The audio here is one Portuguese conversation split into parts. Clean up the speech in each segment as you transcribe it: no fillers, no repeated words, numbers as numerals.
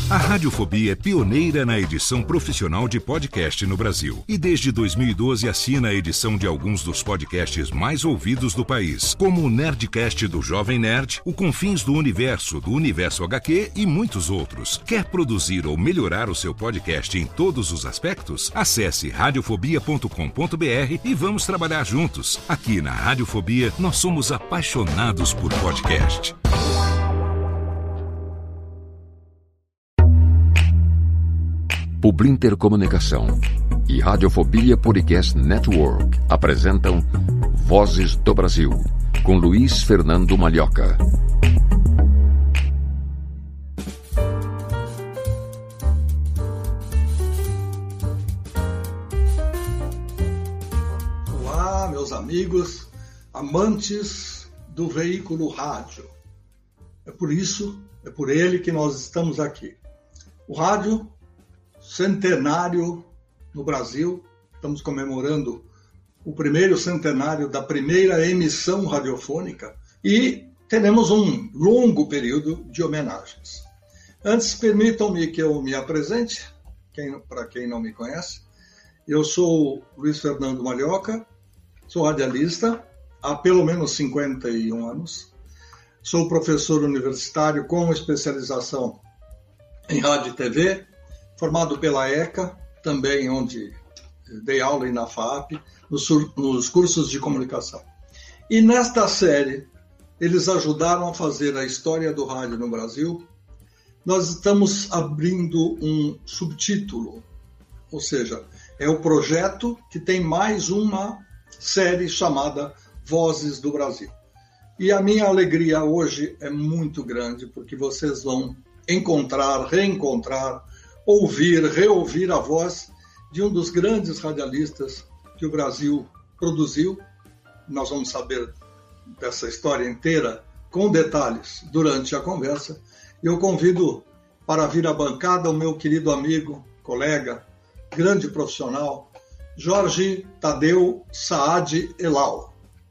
A Radiofobia é pioneira na edição profissional de podcast no Brasil. E desde 2012 assina a edição de alguns dos podcasts mais ouvidos do país, como o Nerdcast do Jovem Nerd, o Confins do Universo HQ e muitos outros. Quer produzir ou melhorar o seu podcast em todos os aspectos? Acesse radiofobia.com.br e vamos trabalhar juntos. Aqui na Radiofobia, nós somos apaixonados por podcast. Publinter Comunicação e Radiofobia Podcast Network apresentam Vozes do Brasil, com Luiz Fernando Malhoca. Olá, meus amigos, amantes do veículo rádio. É por ele que nós estamos aqui. O rádio centenário no Brasil, estamos comemorando o primeiro centenário da primeira emissão radiofônica e teremos um longo período de homenagens. Antes, permitam-me que eu me apresente, para quem não me conhece. Eu sou Luiz Fernando Malhoca, sou radialista há pelo menos 51 anos, sou professor universitário com especialização em rádio e TV, formado pela ECA, também onde dei aula na FAP, nos cursos de comunicação. E nesta série, eles ajudaram a fazer a história do rádio no Brasil. Nós estamos abrindo um subtítulo, ou seja, é o projeto que tem mais uma série chamada Vozes do Brasil. E a minha alegria hoje é muito grande, porque vocês vão encontrar, reencontrar, ouvir, reouvir a voz de um dos grandes radialistas que o Brasil produziu. Nós vamos saber dessa história inteira com detalhes durante a conversa. Eu convido para vir à bancada o meu querido amigo, colega, grande profissional, Jorge Tadeu Saad Elal.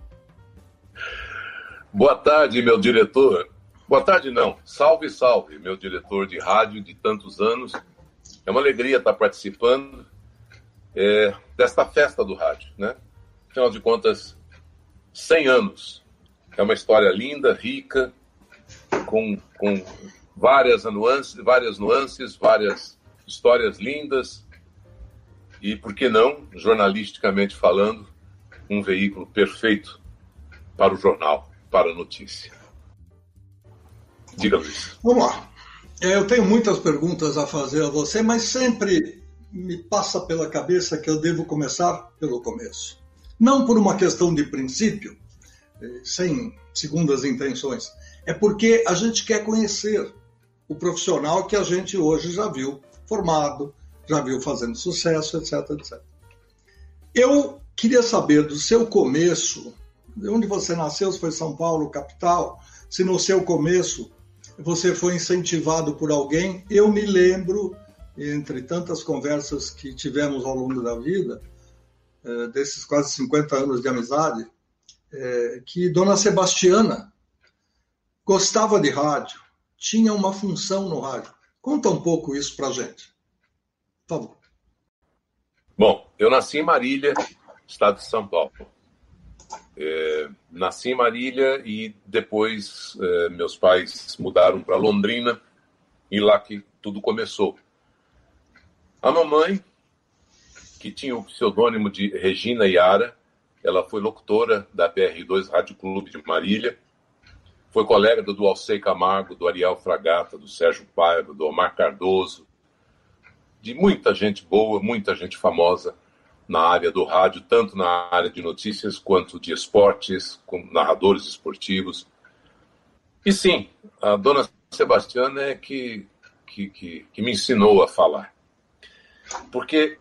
Boa tarde, meu diretor. Boa tarde, não. Salve, salve, meu diretor de rádio de tantos anos. É uma alegria estar participando desta festa do rádio, né? Afinal de contas, 100 anos. É uma história linda, rica, com várias nuances, várias histórias lindas e, por que não, jornalisticamente falando, um veículo perfeito para o jornal, para a notícia. Diga, Luiz. Vamos lá. Eu tenho muitas perguntas a fazer a você, mas sempre me passa pela cabeça que eu devo começar pelo começo. Não por uma questão de princípio, sem segundas intenções, é porque a gente quer conhecer o profissional que a gente hoje já viu formado, já viu fazendo sucesso, etc, etc. Eu queria saber do seu começo, de onde você nasceu, se foi São Paulo, capital, se no seu começo você foi incentivado por alguém. Eu me lembro, entre tantas conversas que tivemos ao longo da vida, desses quase 50 anos de amizade, que Dona Sebastiana gostava de rádio, tinha uma função no rádio. Conta um pouco isso pra gente, por favor. Bom, eu nasci em Marília, estado de São Paulo. Nasci em Marília e depois meus pais mudaram para Londrina e lá que tudo começou. A mamãe, que tinha o pseudônimo de Regina Iara, ela foi locutora da PR2 Rádio Clube de Marília, foi colega do Alcei Camargo, do Ariel Fragata, do Sérgio Paiva, do Omar Cardoso, de muita gente boa, muita gente famosa na área do rádio, tanto na área de notícias quanto de esportes, com narradores esportivos. E sim, a Dona Sebastiana é que me ensinou a falar. Porque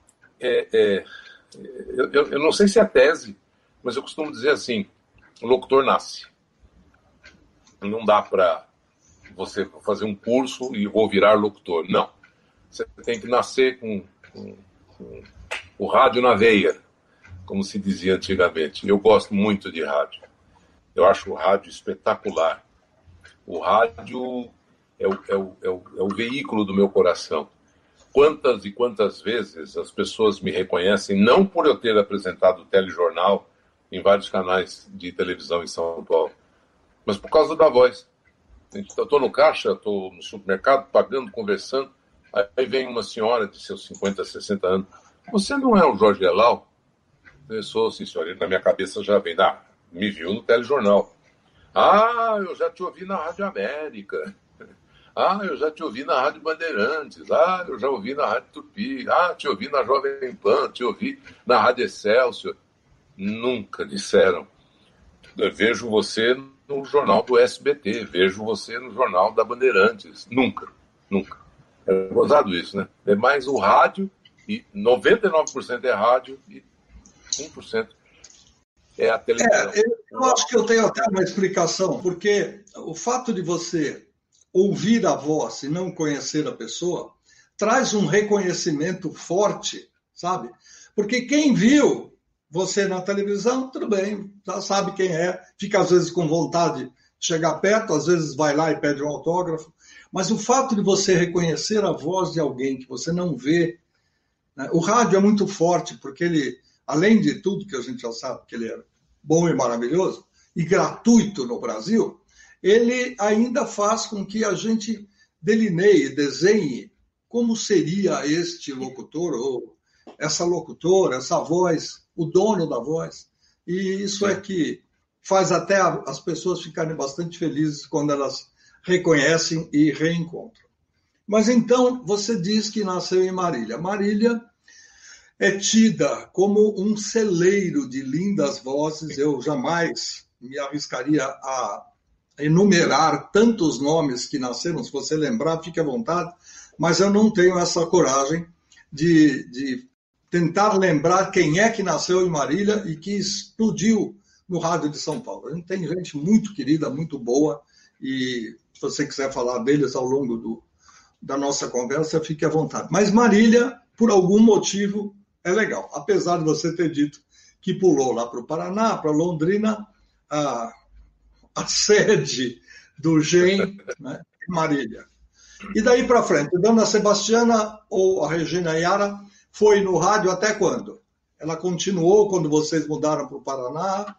eu não sei se é tese, mas eu costumo dizer assim, o locutor nasce. Não dá para você fazer um curso e vou virar locutor. Não. Você tem que nascer com o rádio na veia, como se dizia antigamente. Eu gosto muito de rádio. Eu acho o rádio espetacular. O rádio é o veículo do meu coração. Quantas e quantas vezes as pessoas me reconhecem, não por eu ter apresentado o telejornal em vários canais de televisão em São Paulo, mas por causa da voz. Eu estou no caixa, estou no supermercado, pagando, conversando, aí vem uma senhora de seus 50, 60 anos. Você não é o Jorge Elal? Eu sou, sim, senhora. Na minha cabeça já vem, me viu no telejornal. Eu já te ouvi na Rádio América. Eu já te ouvi na Rádio Bandeirantes. Eu já ouvi na Rádio Tupi. Te ouvi na Jovem Pan, te ouvi na Rádio Excelsior. Nunca disseram. Eu vejo você no jornal do SBT, vejo você no jornal da Bandeirantes. Nunca. É gozado isso, né? É mais o rádio, e 99% é rádio e 1% é a televisão. Eu acho que eu tenho até uma explicação, porque o fato de você ouvir a voz e não conhecer a pessoa traz um reconhecimento forte, sabe? Porque quem viu você na televisão, tudo bem, já sabe quem é, fica às vezes com vontade de chegar perto, às vezes vai lá e pede um autógrafo, mas o fato de você reconhecer a voz de alguém que você não vê, né? O rádio é muito forte, porque ele, além de tudo que a gente já sabe que ele é bom e maravilhoso, e gratuito no Brasil, ele ainda faz com que a gente delineie, desenhe como seria este locutor, ou essa locutora, essa voz, o dono da voz. E isso é que faz até as pessoas ficarem bastante felizes quando elas reconhecem e reencontram. Mas então, você diz que nasceu em Marília. Marília é tida como um celeiro de lindas vozes. Eu jamais me arriscaria a enumerar tantos nomes que nasceram. Se você lembrar, fique à vontade, mas eu não tenho essa coragem de tentar lembrar quem é que nasceu em Marília e que explodiu no rádio de São Paulo. A gente tem gente muito querida, muito boa, e se você quiser falar deles ao longo da nossa conversa, fique à vontade. Mas Marília, por algum motivo, é legal. Apesar de você ter dito que pulou lá para o Paraná, para Londrina, a sede do GEM, né, em Marília. E daí para frente, Dona Sebastiana ou a Regina Iara foi no rádio até quando? Ela continuou quando vocês mudaram para o Paraná?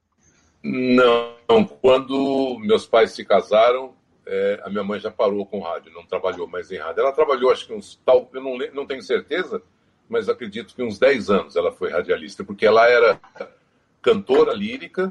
Não, quando meus pais se casaram, a minha mãe já parou com rádio, não trabalhou mais em rádio. Ela trabalhou, acho que eu não tenho certeza, mas acredito que uns 10 anos ela foi radialista, porque ela era cantora lírica,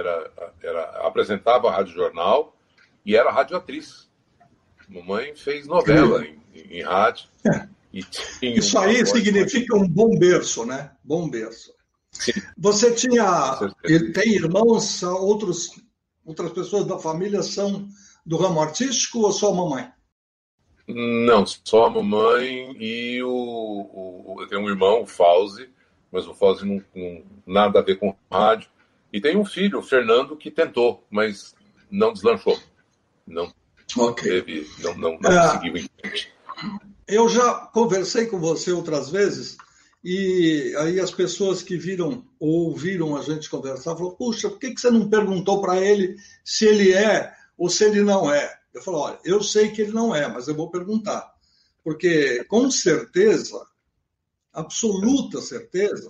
apresentava rádio jornal e era radioatriz. Mamãe fez novela em rádio. Isso aí significa um bom berço, né? Bom berço. Sim. Você tem irmãos, outras pessoas da família são do ramo artístico ou só a mamãe? Não, só a mamãe e eu tenho um irmão, o Fauzi, mas o Fauzi não nada a ver com rádio. E tem um filho, o Fernando, que tentou, mas não deslanchou. Não teve, não conseguiu em frente. Eu já conversei com você outras vezes, e aí as pessoas que ouviram a gente conversar, falaram, puxa, por que você não perguntou para ele se ele é ou se ele não é? Eu falo, olha, eu sei que ele não é, mas eu vou perguntar. Porque, com certeza, absoluta certeza,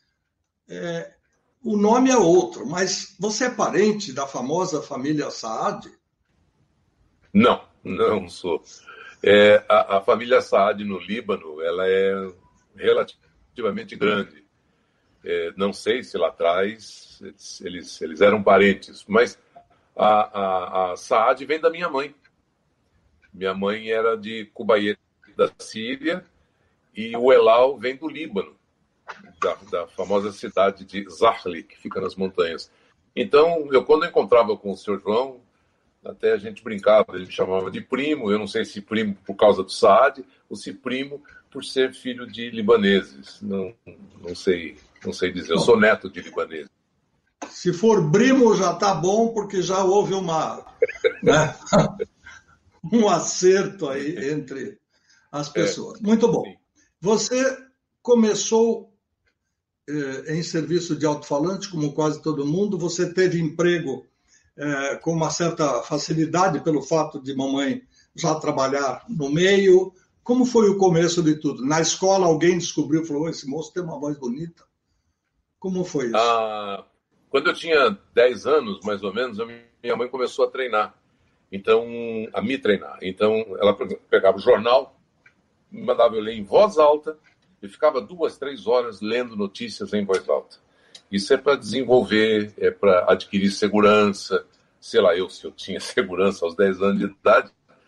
o nome é outro, mas você é parente da famosa família Saad? Não sou. A família Saad no Líbano, ela é relativamente grande. Não sei se lá atrás eles eram parentes, mas a Saad vem da minha mãe. Minha mãe era de Cubayet, da Síria, e o Elal vem do Líbano, da famosa cidade de Zahli, que fica nas montanhas. Então, quando eu encontrava com o Sr. João, até a gente brincava, ele me chamava de primo, eu não sei se primo por causa do Saad, ou se primo por ser filho de libaneses. Não sei dizer, eu sou neto de libaneses. Se for primo já está bom, porque já houve né, um acerto aí entre as pessoas. Muito bom. Sim. Você começou em serviço de alto-falante, como quase todo mundo, você teve emprego com uma certa facilidade pelo fato de mamãe já trabalhar no meio? Como foi o começo de tudo? Na escola alguém descobriu e falou, esse moço tem uma voz bonita. Como foi isso? Quando eu tinha 10 anos, mais ou menos, minha mãe começou a treinar. Então, a me treinar. Então, ela pegava o jornal, me mandava eu ler em voz alta e ficava 2, 3 horas lendo notícias em voz alta. Isso é para desenvolver, é para adquirir segurança. Sei lá, se eu tinha segurança aos 10 anos de idade,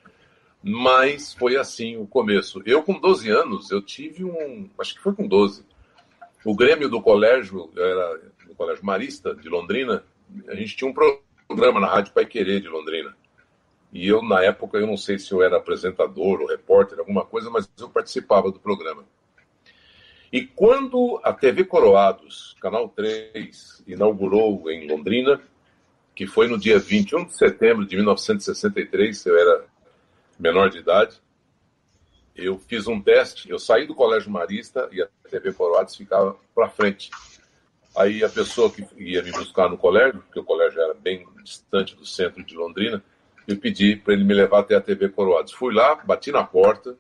mas foi assim o começo. Eu, com 12 anos, eu tive acho que foi com 12, o Grêmio do colégio, era no Colégio Marista, de Londrina, a gente tinha um programa na Rádio Paiquerê de Londrina. E eu, na época, eu não sei se eu era apresentador ou repórter, alguma coisa, mas eu participava do programa. E quando a TV Coroados, Canal 3, inaugurou em Londrina, que foi no dia 21 de setembro de 1963, eu era menor de idade, eu fiz um teste, eu saí do Colégio Marista e a TV Coroados ficava para frente. Aí a pessoa que ia me buscar no colégio, porque o colégio era bem distante do centro de Londrina, eu pedi para ele me levar até a TV Coroados. Fui lá, bati na porta,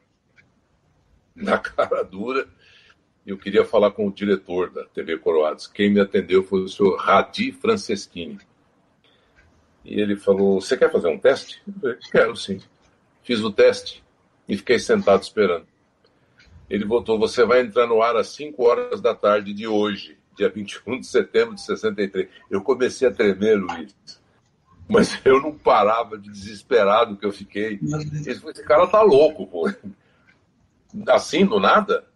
na cara dura, e eu queria falar com o diretor da TV Coroados. Quem me atendeu foi o senhor Radi Franceschini. E ele falou, você quer fazer um teste? Eu falei, quero sim. Fiz o teste e fiquei sentado esperando. Ele voltou, você vai entrar no ar às 5 horas da tarde de hoje, dia 21 de setembro de 63. Eu comecei a tremer, Luiz. Mas eu não parava de desesperado que eu fiquei. Esse cara tá louco, pô. Assim, do nada?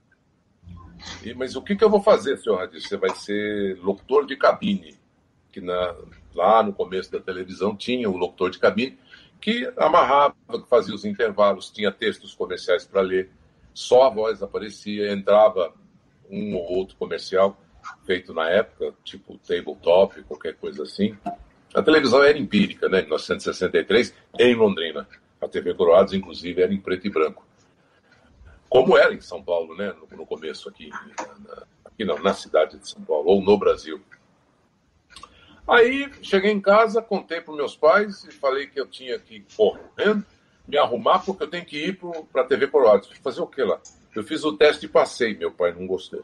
Mas o que eu vou fazer, senhor Radi? Você vai ser locutor de cabine. Que lá no começo da televisão tinha o locutor de cabine, que amarrava, que fazia os intervalos, tinha textos comerciais para ler, só a voz aparecia, entrava um ou outro comercial feito na época, tipo tabletop, qualquer coisa assim. A televisão era empírica, né, em 1963, em Londrina. A TV Coroados, inclusive, era em preto e branco. Como era em São Paulo, né, no começo aqui na cidade de São Paulo, ou no Brasil. Aí, cheguei em casa, contei para meus pais e falei que eu tinha que ir correndo, me arrumar, porque eu tenho que ir para a TV Coroados. Fazer o quê lá? Eu fiz o teste e passei. Meu pai não gostou.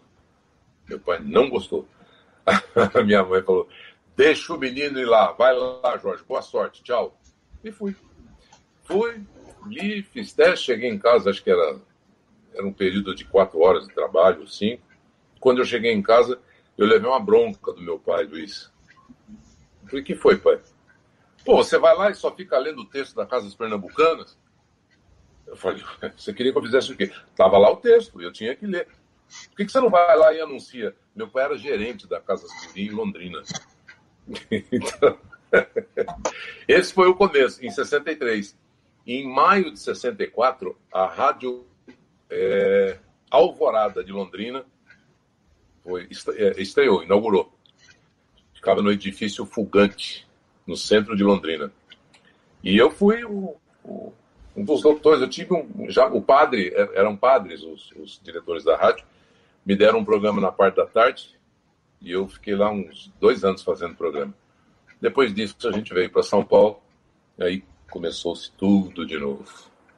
A minha mãe falou, deixa o menino ir lá. Vai lá, Jorge. Boa sorte. Tchau. E fui. Li, fiz teste, cheguei em casa, acho que era um período de 4 horas de trabalho, 5. Quando eu cheguei em casa, eu levei uma bronca do meu pai, Luiz. Eu falei, o que foi, pai? Pô, você vai lá e só fica lendo o texto da Casas Pernambucanas? Eu falei, você queria que eu fizesse o quê? Tava lá o texto, eu tinha que ler. Por que você não vai lá e anuncia? Meu pai era gerente da Casas Piri em Londrina. Então, esse foi o começo, em 63. E em maio de 64, a Rádio Alvorada de Londrina estreou, inaugurou. Ficava no edifício Fugante, no centro de Londrina. E eu fui um dos locutores. Eu tive o padre, eram padres os diretores da rádio, me deram um programa na parte da tarde e eu fiquei lá uns 2 anos fazendo programa. Depois disso, a gente veio para São Paulo e aí começou-se tudo de novo.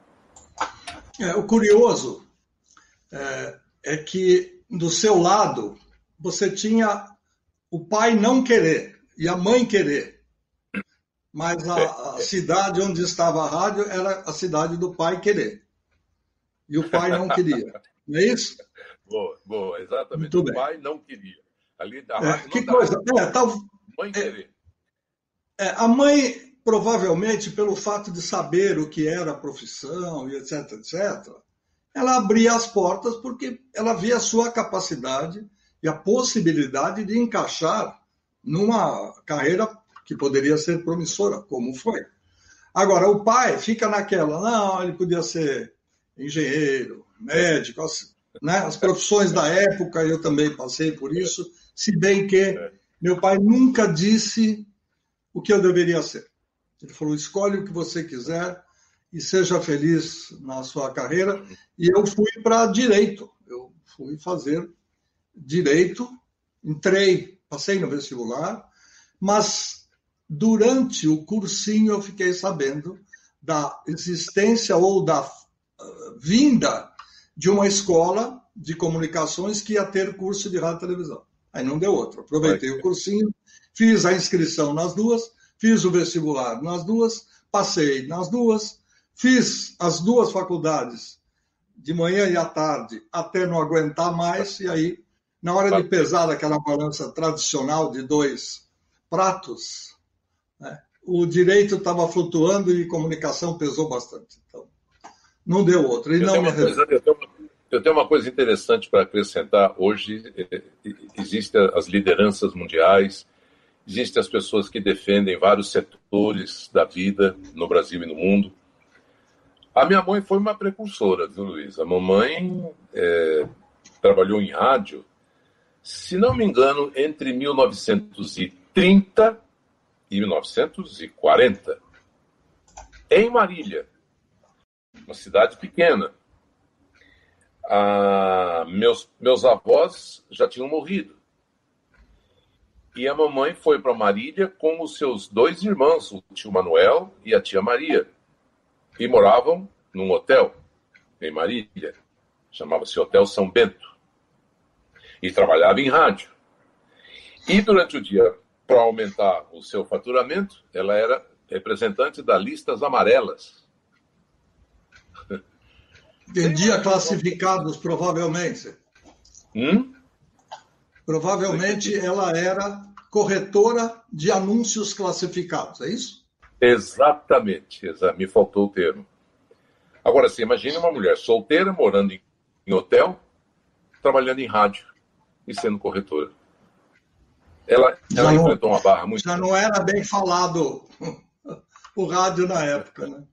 O curioso é que do seu lado você tinha o pai não querer e a mãe querer. Mas a cidade onde estava a rádio era a cidade do pai querer. E o pai não queria. Não é isso? Boa, exatamente. Muito o bem. Pai não queria. Ali da rádio que não coisa. Mãe querer. A mãe, provavelmente, pelo fato de saber o que era a profissão e etc., ela abria as portas porque ela via a sua capacidade e a possibilidade de encaixar numa carreira que poderia ser promissora, como foi. Agora, o pai fica naquela, não, ele podia ser engenheiro, médico, né? As profissões da época, eu também passei por isso, se bem que meu pai nunca disse o que eu deveria ser. Ele falou, escolhe o que você quiser e seja feliz na sua carreira. E eu fui para direito, eu fui fazer direito, entrei, passei no vestibular, mas durante o cursinho eu fiquei sabendo da existência ou da vinda de uma escola de comunicações que ia ter curso de rádio e televisão. Aí não deu outro. Aproveitei o cursinho, fiz a inscrição nas duas, fiz o vestibular nas duas, passei nas duas, fiz as duas faculdades de manhã e à tarde até não aguentar mais, e aí, na hora de pesar aquela balança tradicional de 2 pratos, né, o direito estava flutuando e comunicação pesou bastante. Então, não deu outro. E não me Eu tenho uma coisa interessante para acrescentar. Hoje existem as lideranças mundiais, existem as pessoas que defendem vários setores da vida no Brasil e no mundo. A minha mãe foi uma precursora, viu, Luiz? A mamãe trabalhou em rádio, se não me engano, entre 1930 e 1940, em Marília, uma cidade pequena. Meus avós já tinham morrido. E a mamãe foi para Marília com os seus 2 irmãos, o tio Manuel e a tia Maria. E moravam num hotel em Marília. Chamava-se Hotel São Bento. E trabalhava em rádio. E durante o dia, para aumentar o seu faturamento, ela era representante da Listas Amarelas. Vendia classificados, provavelmente. Provavelmente ela era corretora de anúncios classificados, é isso? Exatamente. Me faltou o termo. Agora, você imagina uma mulher solteira, morando em hotel, trabalhando em rádio e sendo corretora. Ela enfrentou uma barra muito... Já não era bem falado o rádio na época, né?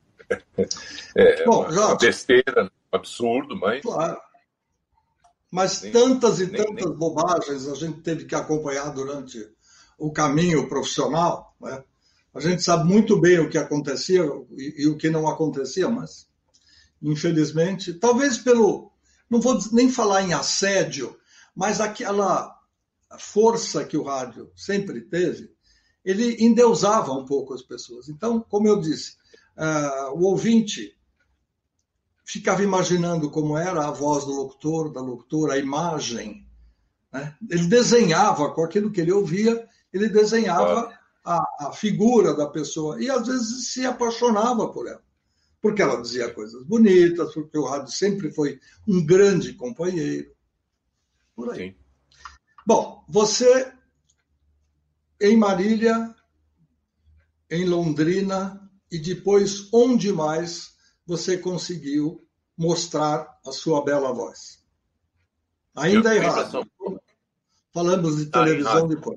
Bom, uma besteira, um absurdo, mas... Claro. Mas tantas bobagens a gente teve que acompanhar durante o caminho profissional, né? A gente sabe muito bem o que acontecia e o que não acontecia, mas, infelizmente, talvez pelo... Não vou nem falar em assédio, mas aquela força que o rádio sempre teve, ele endeusava um pouco as pessoas. Então, como eu disse, o ouvinte ficava imaginando como era a voz do locutor, da locutora, a imagem, né? Ele desenhava com aquilo que ele ouvia, ele desenhava a figura da pessoa e às vezes se apaixonava por ela, porque ela dizia coisas bonitas, porque o rádio sempre foi um grande companheiro, por aí. Sim. Bom, você em Marília, em Londrina e depois onde mais você conseguiu mostrar a sua bela voz? Ainda em rádio. Falamos de televisão depois.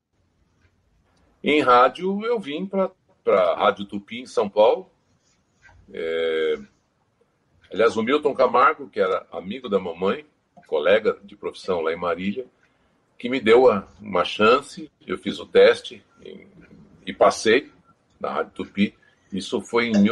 Em rádio, eu vim para a Rádio Tupi, em São Paulo. Aliás, o Milton Camargo, que era amigo da mamãe, colega de profissão lá em Marília, que me deu uma chance. Eu fiz o teste e passei na Rádio Tupi. Isso foi em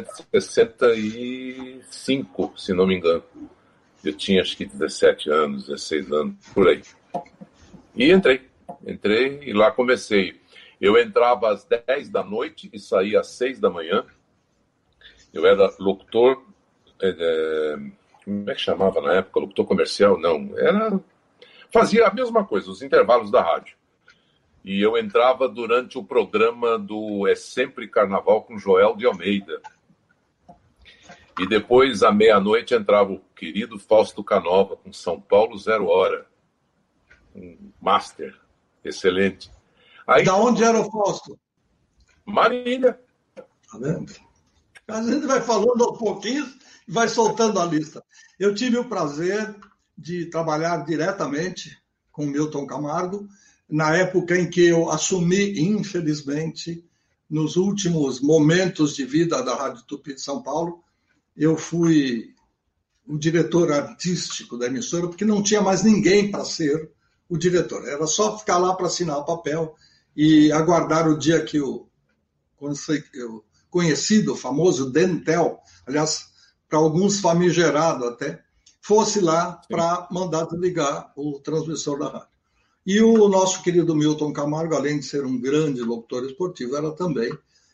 1965, se não me engano. Eu tinha acho que 17 anos, 16 anos, por aí. E entrei e lá comecei. Eu entrava às 10 da noite e saía às 6 da manhã. Eu era locutor, como é que chamava na época? Locutor comercial? Não, fazia a mesma coisa, os intervalos da rádio. E eu entrava durante o programa do É Sempre Carnaval com Joel de Almeida. E depois, à meia-noite, entrava o querido Fausto Canova com São Paulo 0 Hora. Um master excelente. Aí, da onde era o Fausto? Marília. Tá vendo? A gente vai falando aos pouquinhos e vai soltando a lista. Eu tive o prazer de trabalhar diretamente com Milton Camargo, na época em que eu assumi, infelizmente, nos últimos momentos de vida da Rádio Tupi de São Paulo, eu fui o diretor artístico da emissora, porque não tinha mais ninguém para ser o diretor. Era só ficar lá para assinar o papel e aguardar o dia que o conhecido, famoso Dentel, aliás, para alguns famigerado até, fosse lá para mandar desligar o transmissor da rádio. E o nosso querido Milton Camargo, além de ser um grande locutor esportivo, era também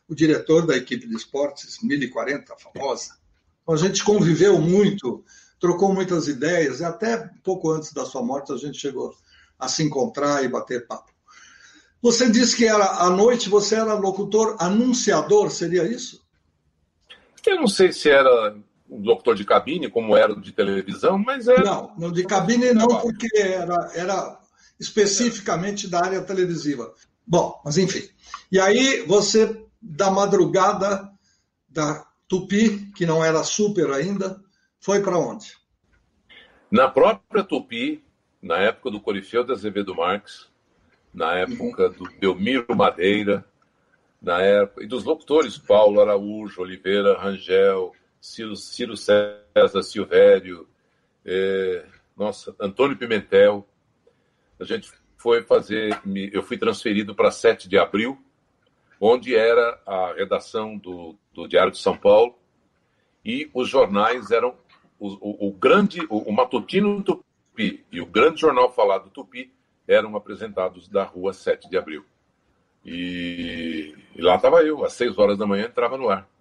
o diretor da equipe de esportes 1040, famosa. Então, a gente conviveu muito, trocou muitas ideias, e até pouco antes da sua morte a gente chegou a se encontrar e bater papo. Você disse que à noite você era locutor anunciador, seria isso? Eu não sei se era um locutor de cabine, como era de televisão, mas era... Não, de cabine não, porque era especificamente da área televisiva. Bom, mas enfim. E aí você, da madrugada da Tupi, que não era super ainda, foi para onde? Na própria Tupi, na época do Corifeu de Azevedo Marques, na época do Belmiro Madeira, na época, e dos locutores Paulo Araújo, Oliveira Rangel, Ciro César Silvério, Antônio Pimentel. A gente foi fazer... Eu fui transferido para 7 de abril, onde era a redação do Diário de São Paulo, e os jornais eram o Matutino Tupi e o grande jornal falado Tupi eram apresentados da rua 7 de abril. E lá estava eu, às 6 horas da manhã, entrava no ar.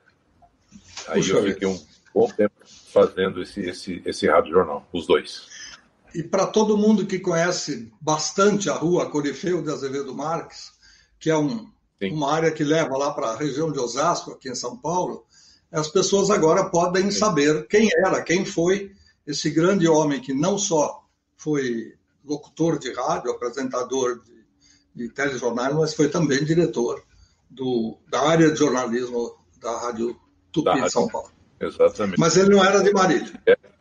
Aí eu fiquei um bom tempo fazendo esse rádio jornal, os dois. E para todo mundo que conhece bastante a rua Corifeu de Azevedo Marques, que é uma área que leva lá para a região de Osasco, aqui em São Paulo, as pessoas agora podem saber quem foi esse grande homem que não só foi locutor de rádio, apresentador de telejornais, mas foi também diretor da área de jornalismo da Rádio Tupi de São Paulo. Exatamente. Mas ele não era de Marília.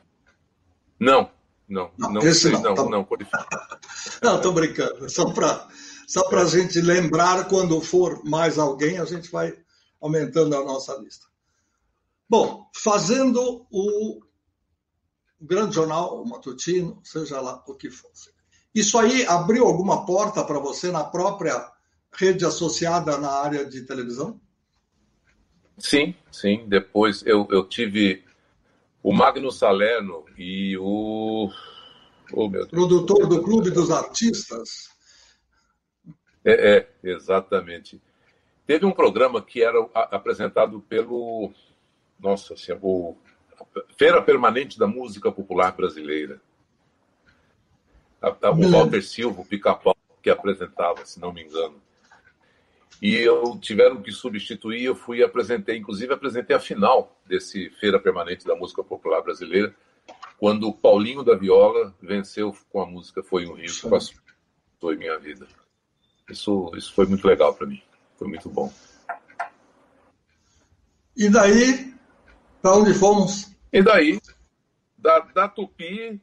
Não, esse não. Não, não, estou brincando. Só para a gente lembrar, quando for mais alguém, a gente vai aumentando a nossa lista. Bom, fazendo o grande jornal, o matutino, seja lá o que fosse. Isso aí abriu alguma porta para você na própria rede associada na área de televisão? Sim. Depois eu tive o Magno Salerno e o... Oh, meu Deus. Produtor do Clube dos Artistas. Exatamente. Teve um programa que era apresentado pelo... Nossa Senhora, Feira Permanente da Música Popular Brasileira. O Walter Silva, o Pica-Pau, que apresentava, se não me engano. E tiveram que substituir, inclusive apresentei a final desse Feira Permanente da Música Popular Brasileira, quando o Paulinho da Viola venceu com a música Foi um Rio que Passou em Minha Vida. Isso foi muito legal para mim, foi muito bom. E daí, para onde fomos? E daí, da Tupi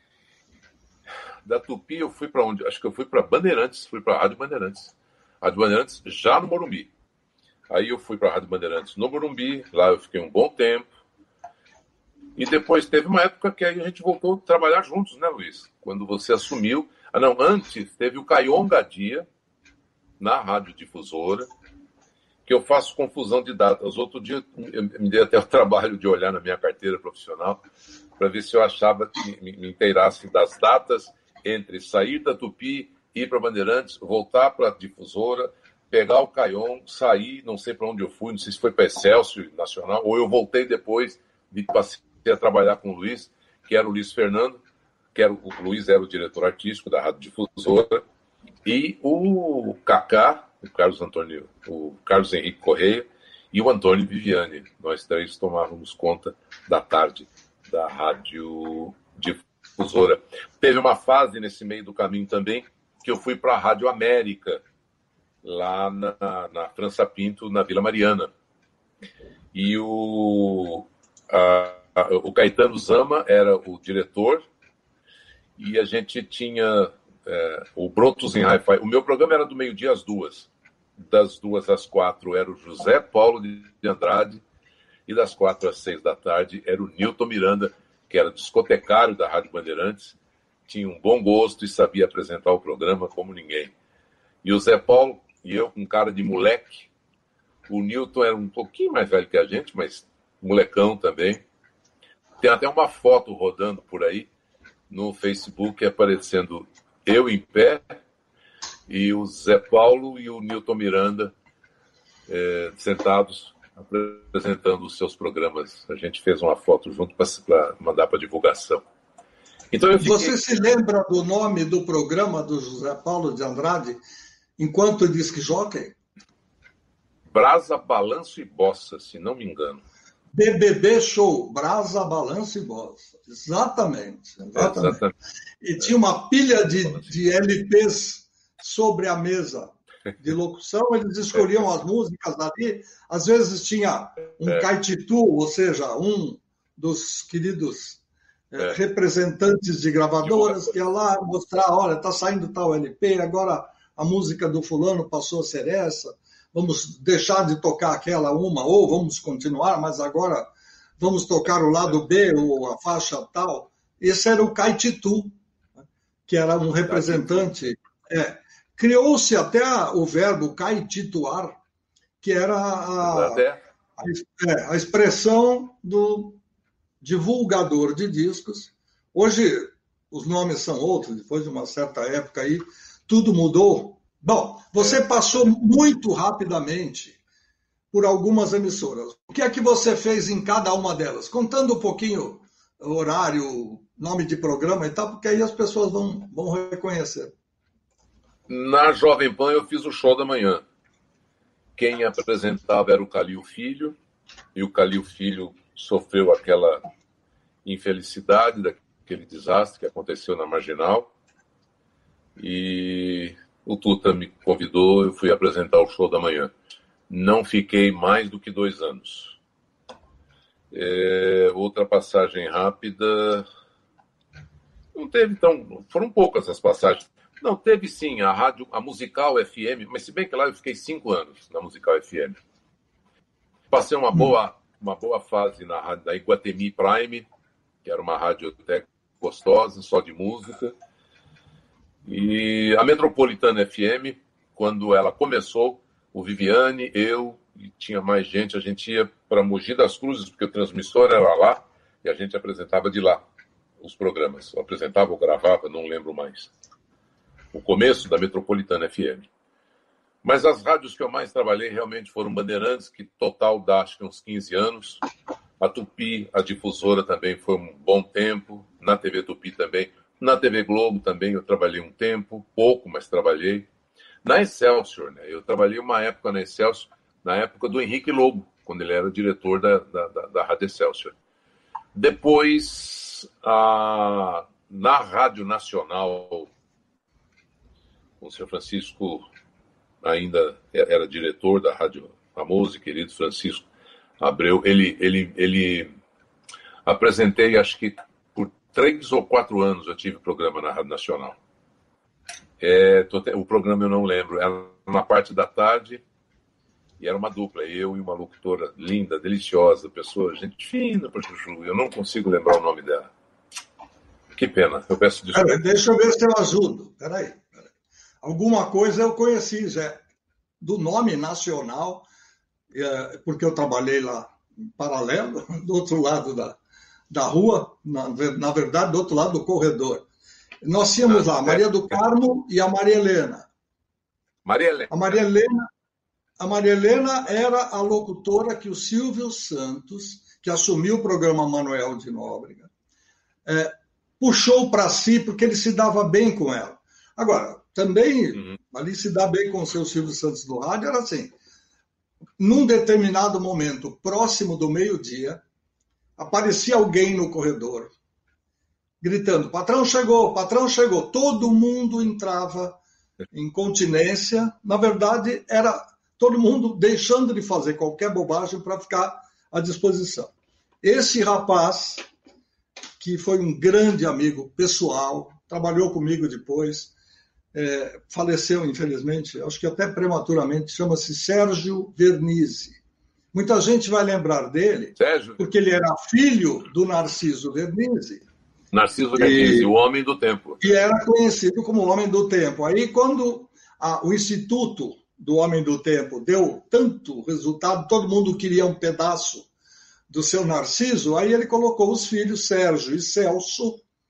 eu fui para onde? Acho que eu fui para Bandeirantes, fui para a Rádio Bandeirantes. Rádio Bandeirantes já no Morumbi. Aí eu fui para a Rádio Bandeirantes no Morumbi, lá eu fiquei um bom tempo. E depois teve uma época que aí a gente voltou a trabalhar juntos, né, Luiz? Quando você assumiu... antes teve o Caion Gadia, na Rádio Difusora, que eu faço confusão de datas. Outro dia eu me dei até o trabalho de olhar na minha carteira profissional para ver se eu achava que me inteirasse das datas entre sair da Tupi, ir para Bandeirantes, voltar para a Difusora, pegar o Caion, sair, não sei para onde eu fui, não sei se foi para Excelsior Nacional, ou eu voltei depois e passei a trabalhar com o Luiz, que era o Luiz Fernando, o Luiz era o diretor artístico da Rádio Difusora, e o Cacá, o Carlos Henrique Correia e o Antônio Viviane. Nós três tomávamos conta da tarde da Rádio Difusora. Teve uma fase nesse meio do caminho também que eu fui para a Rádio América, lá na França Pinto, na Vila Mariana. E o Caetano Zama era o diretor e a gente tinha... o Brotos em Hi-Fi. O meu programa era do meio-dia às 2. Das 2 às 4 era o José Paulo de Andrade e das 4 às 6 da tarde era o Nilton Miranda, que era discotecário da Rádio Bandeirantes, tinha um bom gosto e sabia apresentar o programa como ninguém. E o Zé Paulo e eu, com cara de moleque, o Nilton era um pouquinho mais velho que a gente, mas molecão também. Tem até uma foto rodando por aí no Facebook aparecendo eu em pé e o Zé Paulo e o Nilton Miranda sentados, apresentando os seus programas. A gente fez uma foto junto para mandar para divulgação. Então, Você se lembra do nome do programa do José Paulo de Andrade, enquanto disc jockey? Brasa, Balanço e Bossa, se não me engano. BBB Show, Brasa, Balanço e Bossa. Exatamente. E tinha uma pilha de LPs sobre a mesa de locução, eles escolhiam as músicas ali. Às vezes tinha um Caititu, ou seja, um dos queridos representantes de gravadoras que ia lá mostrar, olha, está saindo tal LP, agora a música do fulano passou a ser essa, vamos deixar de tocar aquela uma, ou vamos continuar, mas agora vamos tocar o lado B, ou a faixa tal. Esse era o Caititu, que era um representante. Criou-se até o verbo caetituar, que era a expressão do divulgador de discos. Hoje os nomes são outros, depois de uma certa época aí, tudo mudou. Bom, você passou muito rapidamente por algumas emissoras. O que é que você fez em cada uma delas? Contando um pouquinho o horário, nome de programa e tal, porque aí as pessoas vão reconhecer. Na Jovem Pan eu fiz o Show da Manhã. Quem apresentava era o Calil Filho, e o Calil Filho sofreu aquela infelicidade, daquele desastre que aconteceu na Marginal. E o Tuta me convidou, eu fui apresentar o Show da Manhã. Não fiquei mais do que 2 anos. Outra passagem rápida... Não teve tão... Foram poucas as passagens. Não, teve sim, a Musical FM, mas se bem que lá eu fiquei 5 anos na Musical FM. Passei uma boa fase na rádio da Iguatemi Prime, que era uma rádio até gostosa, só de música. E a Metropolitana FM, quando ela começou, o Viviane, eu e tinha mais gente, a gente ia para Mogi das Cruzes, porque o transmissor era lá, e a gente apresentava de lá os programas. Eu apresentava ou gravava, não lembro mais. O começo da Metropolitana FM. Mas as rádios que eu mais trabalhei realmente foram Bandeirantes, que total dá acho que uns 15 anos. A Tupi, a difusora também foi um bom tempo. Na TV Tupi também. Na TV Globo também eu trabalhei um tempo. Pouco, mas trabalhei. Na Excelsior, né? Eu trabalhei uma época na Excelsior, na época do Henrique Lobo, quando ele era diretor da Rádio Excelsior. Depois, na Rádio Nacional... O senhor Francisco ainda era diretor da rádio famoso e querido Francisco Abreu. Ele apresentei, acho que por 3 ou 4 anos eu tive programa na Rádio Nacional. O programa eu não lembro. Era na parte da tarde e era uma dupla. Eu e uma locutora linda, deliciosa, pessoa, gente fina para chuchu. Eu não consigo lembrar o nome dela. Que pena. Eu peço desculpa. Deixa eu ver se eu ajudo. Peraí. Alguma coisa eu conheci, já do nome nacional, porque eu trabalhei lá em paralelo, do outro lado da rua, na verdade, do outro lado do corredor. Nós tínhamos lá a Maria do Carmo e a Maria Helena. A Maria Helena era a locutora que o Silvio Santos, que assumiu o programa Manuel de Nóbrega, puxou para si, porque ele se dava bem com ela. Agora, também, ali se dá bem com o seu Silvio Santos do rádio, era assim, num determinado momento, próximo do meio-dia, aparecia alguém no corredor, gritando, patrão chegou, todo mundo entrava em continência, na verdade, era todo mundo deixando de fazer qualquer bobagem para ficar à disposição. Esse rapaz, que foi um grande amigo pessoal, trabalhou comigo depois, faleceu, infelizmente, acho que até prematuramente, chama-se Sérgio Vernizzi. Muita gente vai lembrar dele, porque ele era filho do Narciso Vernizzi. Narciso Vernizzi, o Homem do Tempo. E era conhecido como o Homem do Tempo. Aí, quando o Instituto do Homem do Tempo deu tanto resultado, todo mundo queria um pedaço do seu Narciso, aí ele colocou os filhos Sérgio e Celso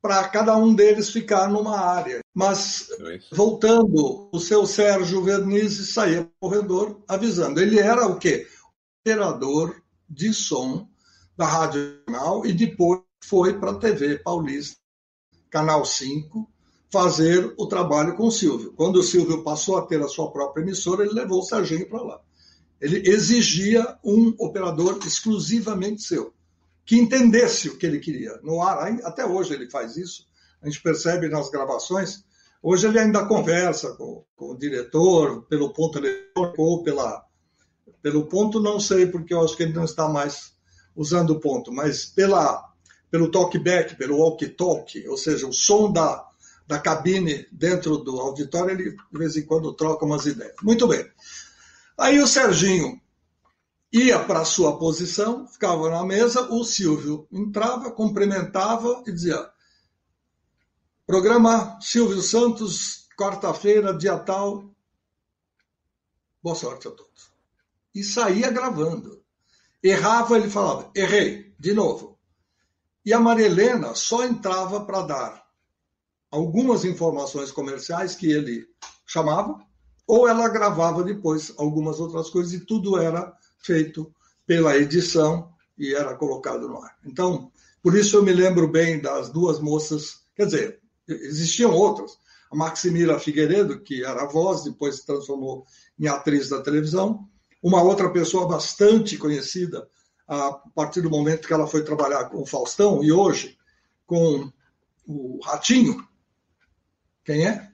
para cada um deles ficar numa área. Mas, voltando, o seu Sérgio Vernizzi saía para o corredor avisando. Ele era o quê? Operador de som da Rádio Nacional e depois foi para a TV Paulista, Canal 5, fazer o trabalho com o Silvio. Quando o Silvio passou a ter a sua própria emissora, ele levou o Serginho para lá. Ele exigia um operador exclusivamente seu, que entendesse o que ele queria. No ar, até hoje ele faz isso, a gente percebe nas gravações. Hoje ele ainda conversa com o diretor, pelo ponto eletrônico ou pelo ponto, não sei, porque eu acho que ele não está mais usando o ponto, mas pelo talkback, pelo walkie-talkie, ou seja, o som da cabine dentro do auditório, ele de vez em quando troca umas ideias. Muito bem. Aí o Serginho ia para a sua posição, ficava na mesa, o Silvio entrava, cumprimentava e dizia: programa Silvio Santos, quarta-feira, dia tal, boa sorte a todos. E saía gravando. Errava, ele falava, errei, de novo. E a Maria Helena só entrava para dar algumas informações comerciais que ele chamava, ou ela gravava depois algumas outras coisas, e tudo era feito pela edição e era colocado no ar. Então, por isso eu me lembro bem das duas moças, quer dizer, existiam outras. A Maximila Figueiredo, que era a voz, depois se transformou em atriz da televisão. Uma outra pessoa bastante conhecida, a partir do momento que ela foi trabalhar com o Faustão, e hoje com o Ratinho. Quem é?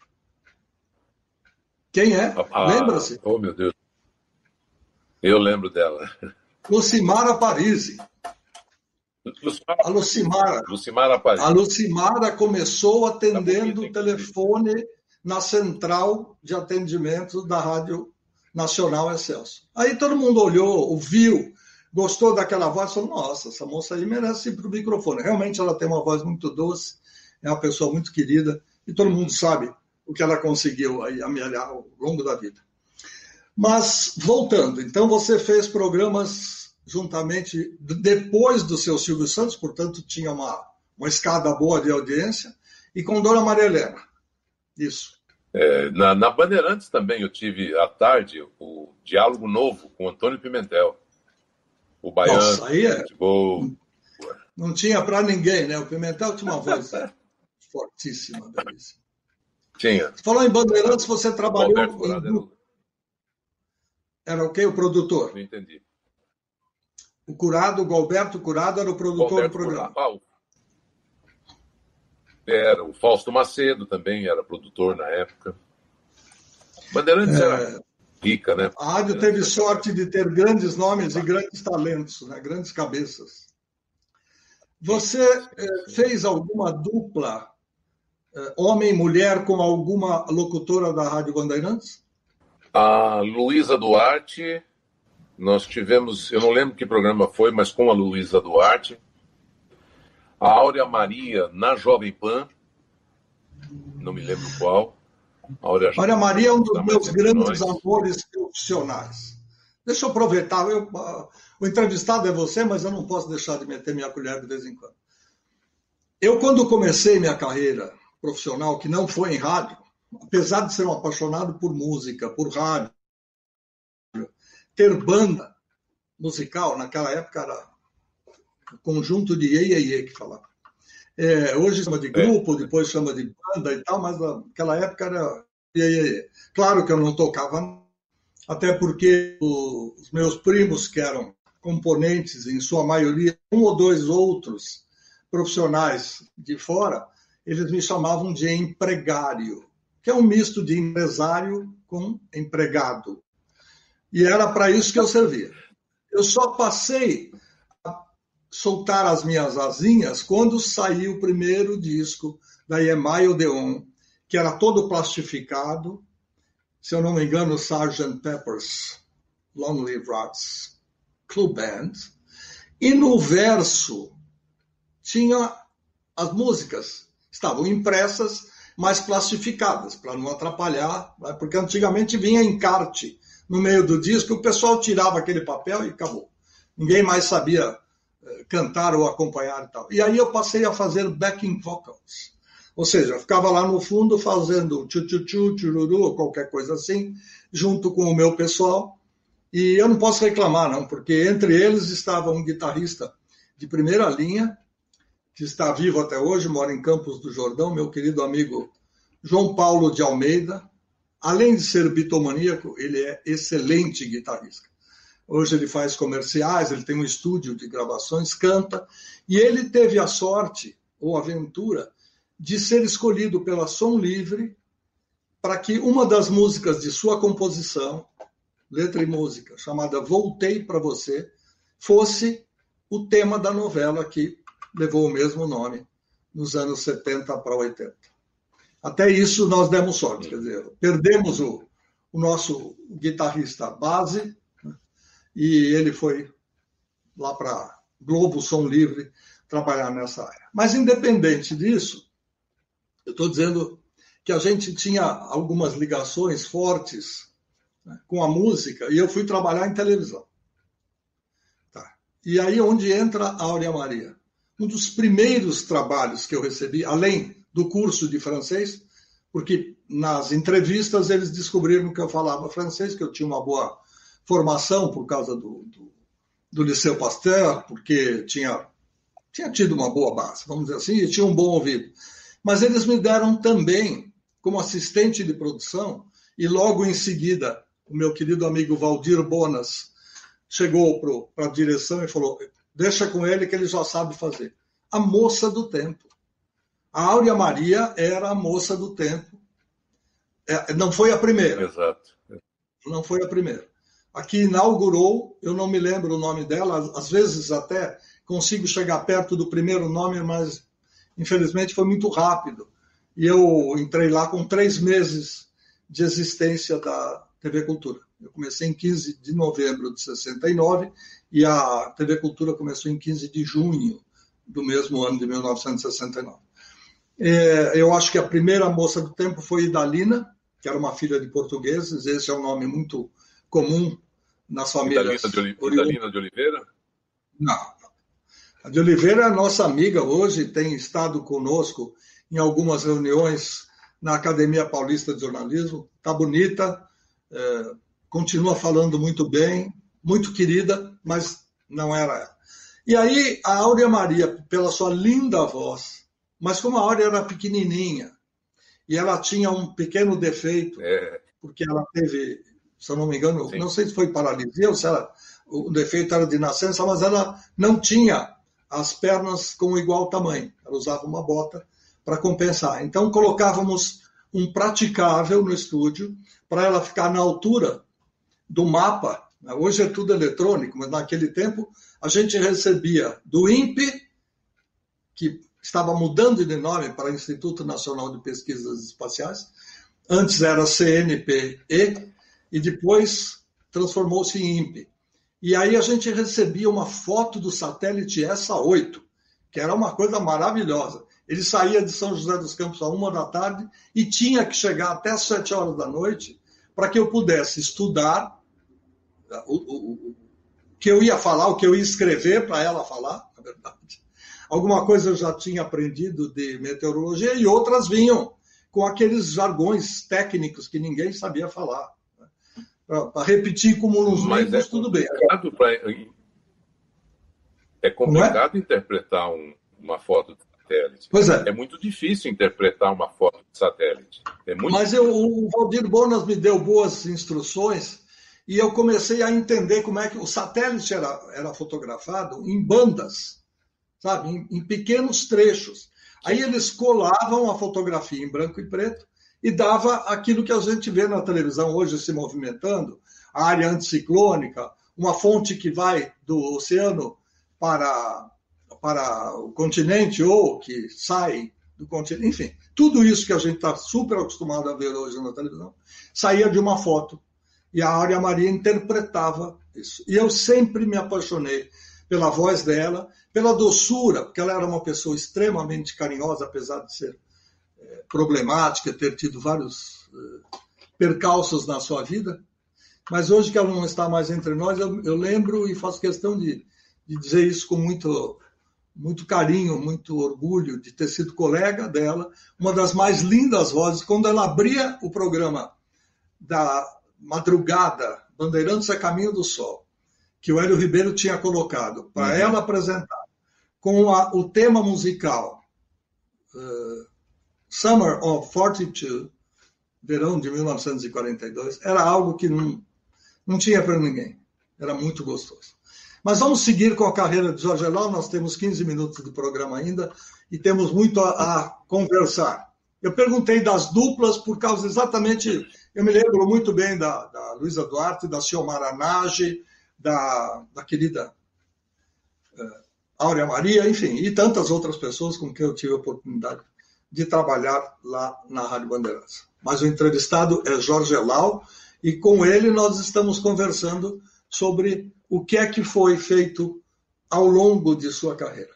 Quem é? Lembra-se? Oh, meu Deus. Eu lembro dela. Lucimara Parisi. A Lucimara Parisi. A Lucimara começou atendendo o telefone na central de atendimento da Rádio Nacional Excelsior. Aí todo mundo olhou, ouviu, gostou daquela voz, falou, nossa, essa moça aí merece ir para o microfone. Realmente ela tem uma voz muito doce, é uma pessoa muito querida, e todo mundo sabe o que ela conseguiu aí amelhar ao longo da vida. Mas, voltando, então você fez programas juntamente, depois do seu Silvio Santos, portanto tinha uma escada boa de audiência, e com Dona Maria Helena. Isso. Na Bandeirantes também eu tive, à tarde, o Diálogo Novo com Antônio Pimentel. O baiano. Nossa, aí não tinha para ninguém, né? O Pimentel tinha uma voz fortíssima, belíssima. Tinha. Você falou em Bandeirantes, você trabalhou Era o quê? O produtor? Não entendi. O Galberto Curado era o produtor do programa. Era o Fausto Macedo também, era produtor na época. Bandeirantes era rica, né? A rádio teve sorte de ter grandes nomes e grandes talentos, né? Grandes cabeças. Você fez alguma dupla homem e mulher com alguma locutora da Rádio Bandeirantes? A Luísa Duarte, nós tivemos, eu não lembro que programa foi, mas com a Luísa Duarte. A Áurea Maria na Jovem Pan, não me lembro qual. Áurea Maria é um dos meus grandes amores profissionais. Deixa eu aproveitar, o entrevistado é você, mas eu não posso deixar de meter minha colher de vez em quando. Eu, quando comecei minha carreira profissional, que não foi em rádio, apesar de ser um apaixonado por música, por rádio, ter banda musical, naquela época era o conjunto de iê que falava. Hoje chama de grupo, depois chama de banda e tal, mas naquela época era iê. Claro que eu não tocava, até porque os meus primos, que eram componentes, em sua maioria, um ou dois outros profissionais de fora, eles me chamavam de empregário, que é um misto de empresário com empregado. E era para isso que eu servia. Eu só passei a soltar as minhas asinhas quando saiu o primeiro disco da EMI Odeon, que era todo plastificado, se eu não me engano, Sgt. Pepper's Lonely Hearts Club Band, e no verso tinha as músicas, estavam impressas, mas plastificadas, para não atrapalhar, porque antigamente vinha encarte no meio do disco, o pessoal tirava aquele papel e acabou. Ninguém mais sabia cantar ou acompanhar e tal. E aí eu passei a fazer backing vocals. Ou seja, eu ficava lá no fundo fazendo tchu-tchu-tchu, tchururu, ou qualquer coisa assim, junto com o meu pessoal. E eu não posso reclamar, não, porque entre eles estava um guitarrista de primeira linha, que está vivo até hoje, mora em Campos do Jordão, meu querido amigo João Paulo de Almeida. Além de ser bitomaníaco, ele é excelente guitarrista. Hoje ele faz comerciais, ele tem um estúdio de gravações, canta, e ele teve a sorte, ou a aventura, de ser escolhido pela Som Livre para que uma das músicas de sua composição, letra e música, chamada Voltei para Você, fosse o tema da novela que levou o mesmo nome nos anos 70 para 80. Até isso nós demos sorte, quer dizer, perdemos o nosso guitarrista base, né, e ele foi lá para Globo, Som Livre, trabalhar nessa área. Mas independente disso, eu estou dizendo que a gente tinha algumas ligações fortes, né, com a música, e eu fui trabalhar em televisão. Tá. E aí onde entra a Áurea Maria. Um dos primeiros trabalhos que eu recebi, além do curso de francês, porque nas entrevistas eles descobriram que eu falava francês, que eu tinha uma boa formação por causa do Liceu Pasteur, porque tinha tido uma boa base, vamos dizer assim, e tinha um bom ouvido. Mas eles me deram também, como assistente de produção, e logo em seguida, o meu querido amigo Valdir Bonas chegou para a direção e falou: deixa com ele que ele já sabe fazer. A moça do tempo. A Áurea Maria era a moça do tempo. Não foi a primeira. Exato. Não foi a primeira. A que inaugurou, eu não me lembro o nome dela, às vezes até consigo chegar perto do primeiro nome, mas infelizmente foi muito rápido. E eu entrei lá com 3 meses de existência da TV Cultura. Eu comecei em 15 de novembro de 69 e a TV Cultura começou em 15 de junho do mesmo ano de 1969. Eu acho que a primeira moça do tempo foi Idalina, que era uma filha de portugueses. Esse é um nome muito comum nas famílias. Idalina de Oliveira? Não. A de Oliveira é a nossa amiga hoje, tem estado conosco em algumas reuniões na Academia Paulista de Jornalismo. Está bonita, continua falando muito bem, muito querida, mas não era ela. E aí a Áurea Maria, pela sua linda voz, mas como a Áurea era pequenininha e ela tinha um pequeno defeito, porque ela teve, se eu não me engano, sim, não sei se foi paralisia ou se o defeito era de nascença, mas ela não tinha as pernas com igual tamanho. Ela usava uma bota para compensar. Então colocávamos um praticável no estúdio para ela ficar na altura do mapa. Hoje é tudo eletrônico, mas naquele tempo a gente recebia do INPE, que estava mudando de nome para Instituto Nacional de Pesquisas Espaciais, antes era CNPE, e depois transformou-se em INPE. E aí a gente recebia uma foto do satélite ESA-8, que era uma coisa maravilhosa. Ele saía de São José dos Campos à 13h e tinha que chegar até às 19h para que eu pudesse estudar o que eu ia falar, o que eu ia escrever para ela falar, na verdade. Alguma coisa eu já tinha aprendido de meteorologia e outras vinham com aqueles jargões técnicos que ninguém sabia falar. Para repetir como nos livros, tudo bem. É complicado interpretar uma foto de satélite. Pois é. É muito difícil interpretar uma foto de satélite. Mas o Valdir Bonas me deu boas instruções e eu comecei a entender como é que o satélite era fotografado em bandas, sabe, em pequenos trechos. Aí eles colavam a fotografia em branco e preto e dava aquilo que a gente vê na televisão hoje se movimentando, a área anticiclônica, uma fonte que vai do oceano para o continente ou que sai do continente, enfim, tudo isso que a gente está super acostumado a ver hoje na televisão, saía de uma foto. E a Áurea Maria interpretava isso. E eu sempre me apaixonei pela voz dela, pela doçura, porque ela era uma pessoa extremamente carinhosa, apesar de ser problemática, ter tido vários percalços na sua vida. Mas hoje que ela não está mais entre nós, eu lembro e faço questão de de dizer isso com muito carinho, muito orgulho de ter sido colega dela, uma das mais lindas vozes. Quando ela abria o programa da madrugada, Bandeirantes a Caminho do Sol, que o Hélio Ribeiro tinha colocado para ela apresentar, com o tema musical Summer of 42, verão de 1942, era algo que não tinha para ninguém. Era muito gostoso. Mas vamos seguir com a carreira de Jorge Elal. Nós temos 15 minutos de programa ainda e temos muito a conversar. Eu perguntei das duplas por causa exatamente... Eu me lembro muito bem da Luísa Duarte, da Xiomara Nage, da querida Áurea Maria, enfim, e tantas outras pessoas com quem eu tive a oportunidade de trabalhar lá na Rádio Bandeirantes. Mas o entrevistado é Jorge Elal e com ele nós estamos conversando sobre o que é que foi feito ao longo de sua carreira.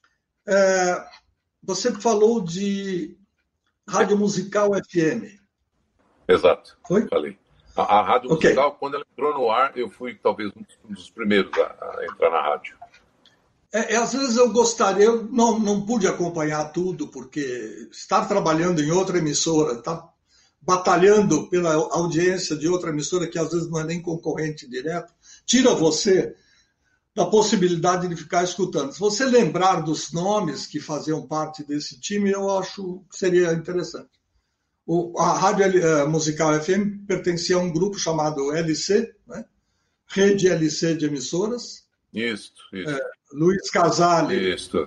Você falou de Rádio Musical FM. Exato. Foi? Falei. A Rádio Musical, quando ela entrou no ar, eu fui talvez um dos primeiros a entrar na rádio. Às vezes eu gostaria, eu não pude acompanhar tudo, porque estar trabalhando em outra emissora, estar batalhando pela audiência de outra emissora, que às vezes não é nem concorrente direto, tira você da possibilidade de ficar escutando. Se você lembrar dos nomes que faziam parte desse time, eu acho que seria interessante. A Rádio Musical FM pertencia a um grupo chamado LC, né? Rede LC de Emissoras. Isso. Luiz Casale. Isso.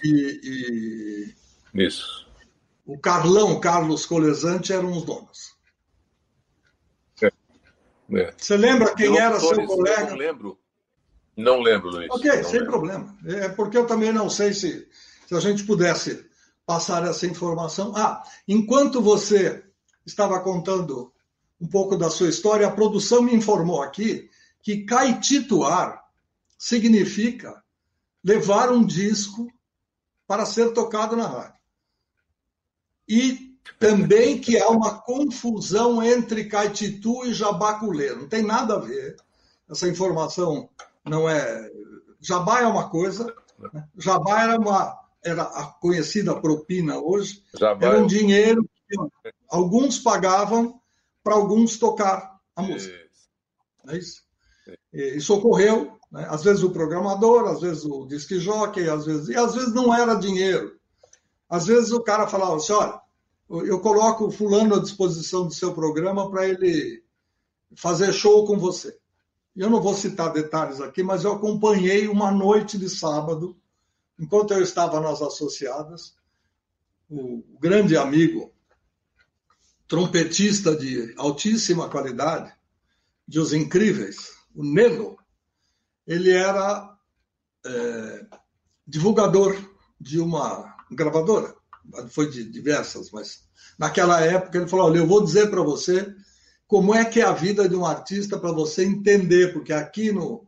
Isso. O Carlos Colesante eram os donos. Você lembra quem era seu colega? Não lembro, Luiz. Ok, sem problema. É porque eu também não sei se a gente pudesse passar essa informação. Enquanto você estava contando um pouco da sua história, a produção me informou aqui que caetituar significa levar um disco para ser tocado na rádio. E também que há uma confusão entre caetitu e jabaculê. Não tem nada a ver. Essa informação não é... Jabá é uma coisa, né? Jabá era a conhecida propina hoje, era um dinheiro que alguns pagavam para alguns tocar a música. É isso? Isso ocorreu, né? Às vezes o programador, às vezes o disc jockey, às vezes não era dinheiro. Às vezes o cara falava assim, olha, eu coloco o fulano à disposição do seu programa para ele fazer show com você. Eu não vou citar detalhes aqui, mas eu acompanhei uma noite de sábado, enquanto eu estava nas associadas, o grande amigo, trompetista de altíssima qualidade, de Os Incríveis, o Neno, ele era divulgador de uma gravadora, foi de diversas, mas naquela época ele falou, olha, eu vou dizer para você como é que é a vida de um artista para você entender, porque aqui no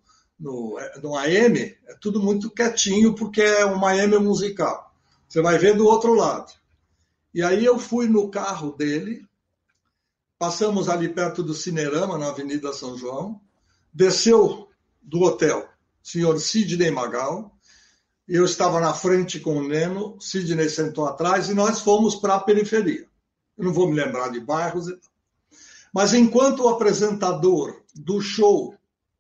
AM é tudo muito quietinho, porque é uma AM musical. Você vai ver do outro lado. E aí eu fui no carro dele, passamos ali perto do Cinerama, na Avenida São João, desceu do hotel o senhor Sidney Magal, eu estava na frente com o Neno, Sidney sentou atrás e nós fomos para a periferia. Eu não vou me lembrar de bairros e tal. Mas enquanto o apresentador do show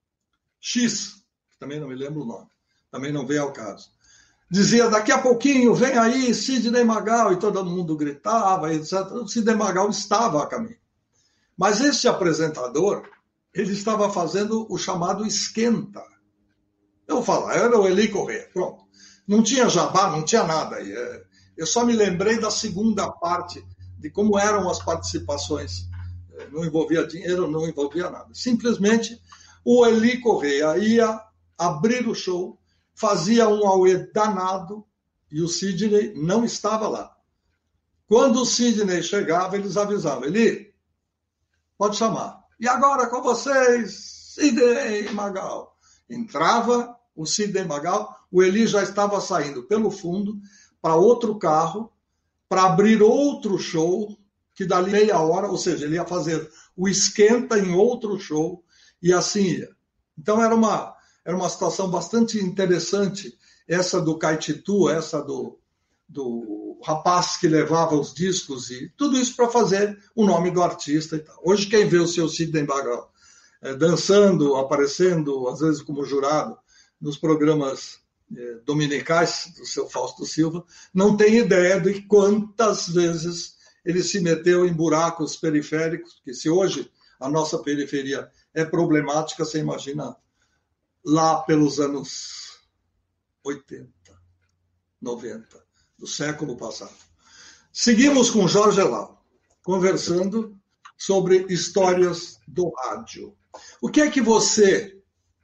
X, que também não me lembro o nome, também não veio ao caso, dizia, daqui a pouquinho, vem aí Sidney Magal, e todo mundo gritava, etc. O Sidney Magal estava a caminho. Mas esse apresentador, ele estava fazendo o chamado esquenta. Eu vou falar, era o Eli Corrêa, pronto. Não tinha jabá, não tinha nada. Eu só me lembrei da segunda parte, de como eram as participações. Não envolvia dinheiro, não envolvia nada. Simplesmente o Eli Corrêa ia abrir o show, fazia um auê danado e o Sidney não estava lá. Quando o Sidney chegava, eles avisavam, Eli, pode chamar. E agora com vocês, Sidney Magal. Entrava o Sidney Magal, o Eli já estava saindo pelo fundo para outro carro, para abrir outro show, que dali meia hora, ou seja, ele ia fazer o esquenta em outro show, e assim ia. Então era uma situação bastante interessante, essa do Caetitu, essa do rapaz que levava os discos e tudo isso para fazer o nome do artista e tal. Hoje quem vê o seu Sidney Magal dançando, aparecendo, às vezes como jurado, nos programas dominicais do seu Fausto Silva, não tem ideia de quantas vezes ele se meteu em buracos periféricos, porque se hoje a nossa periferia é problemática, você imagina lá pelos anos 80, 90. Do século passado. Seguimos com Jorge Elal, conversando sobre histórias do rádio. O que é que você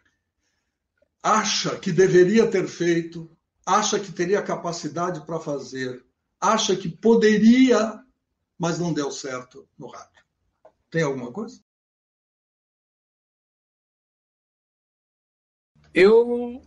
acha que deveria ter feito, acha que teria capacidade para fazer, acha que poderia, mas não deu certo no rádio? Tem alguma coisa? Eu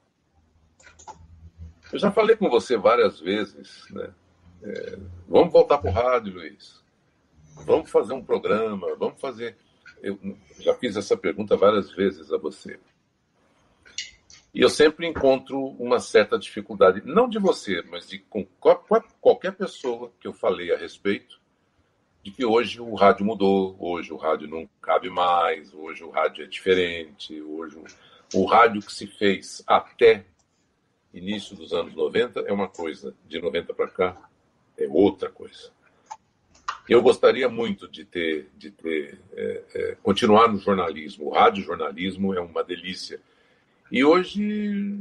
já falei com você várias vezes, né? Vamos voltar para o rádio, Luiz. Vamos fazer um programa, vamos fazer... Eu já fiz essa pergunta várias vezes a você. E eu sempre encontro uma certa dificuldade, não de você, mas de com qualquer pessoa que eu falei a respeito, de que hoje o rádio mudou, hoje o rádio não cabe mais, hoje o rádio é diferente, hoje o rádio que se fez até início dos anos 90 é uma coisa, de 90 para cá é outra coisa. Eu gostaria muito de continuar no jornalismo. O radiojornalismo é uma delícia. E hoje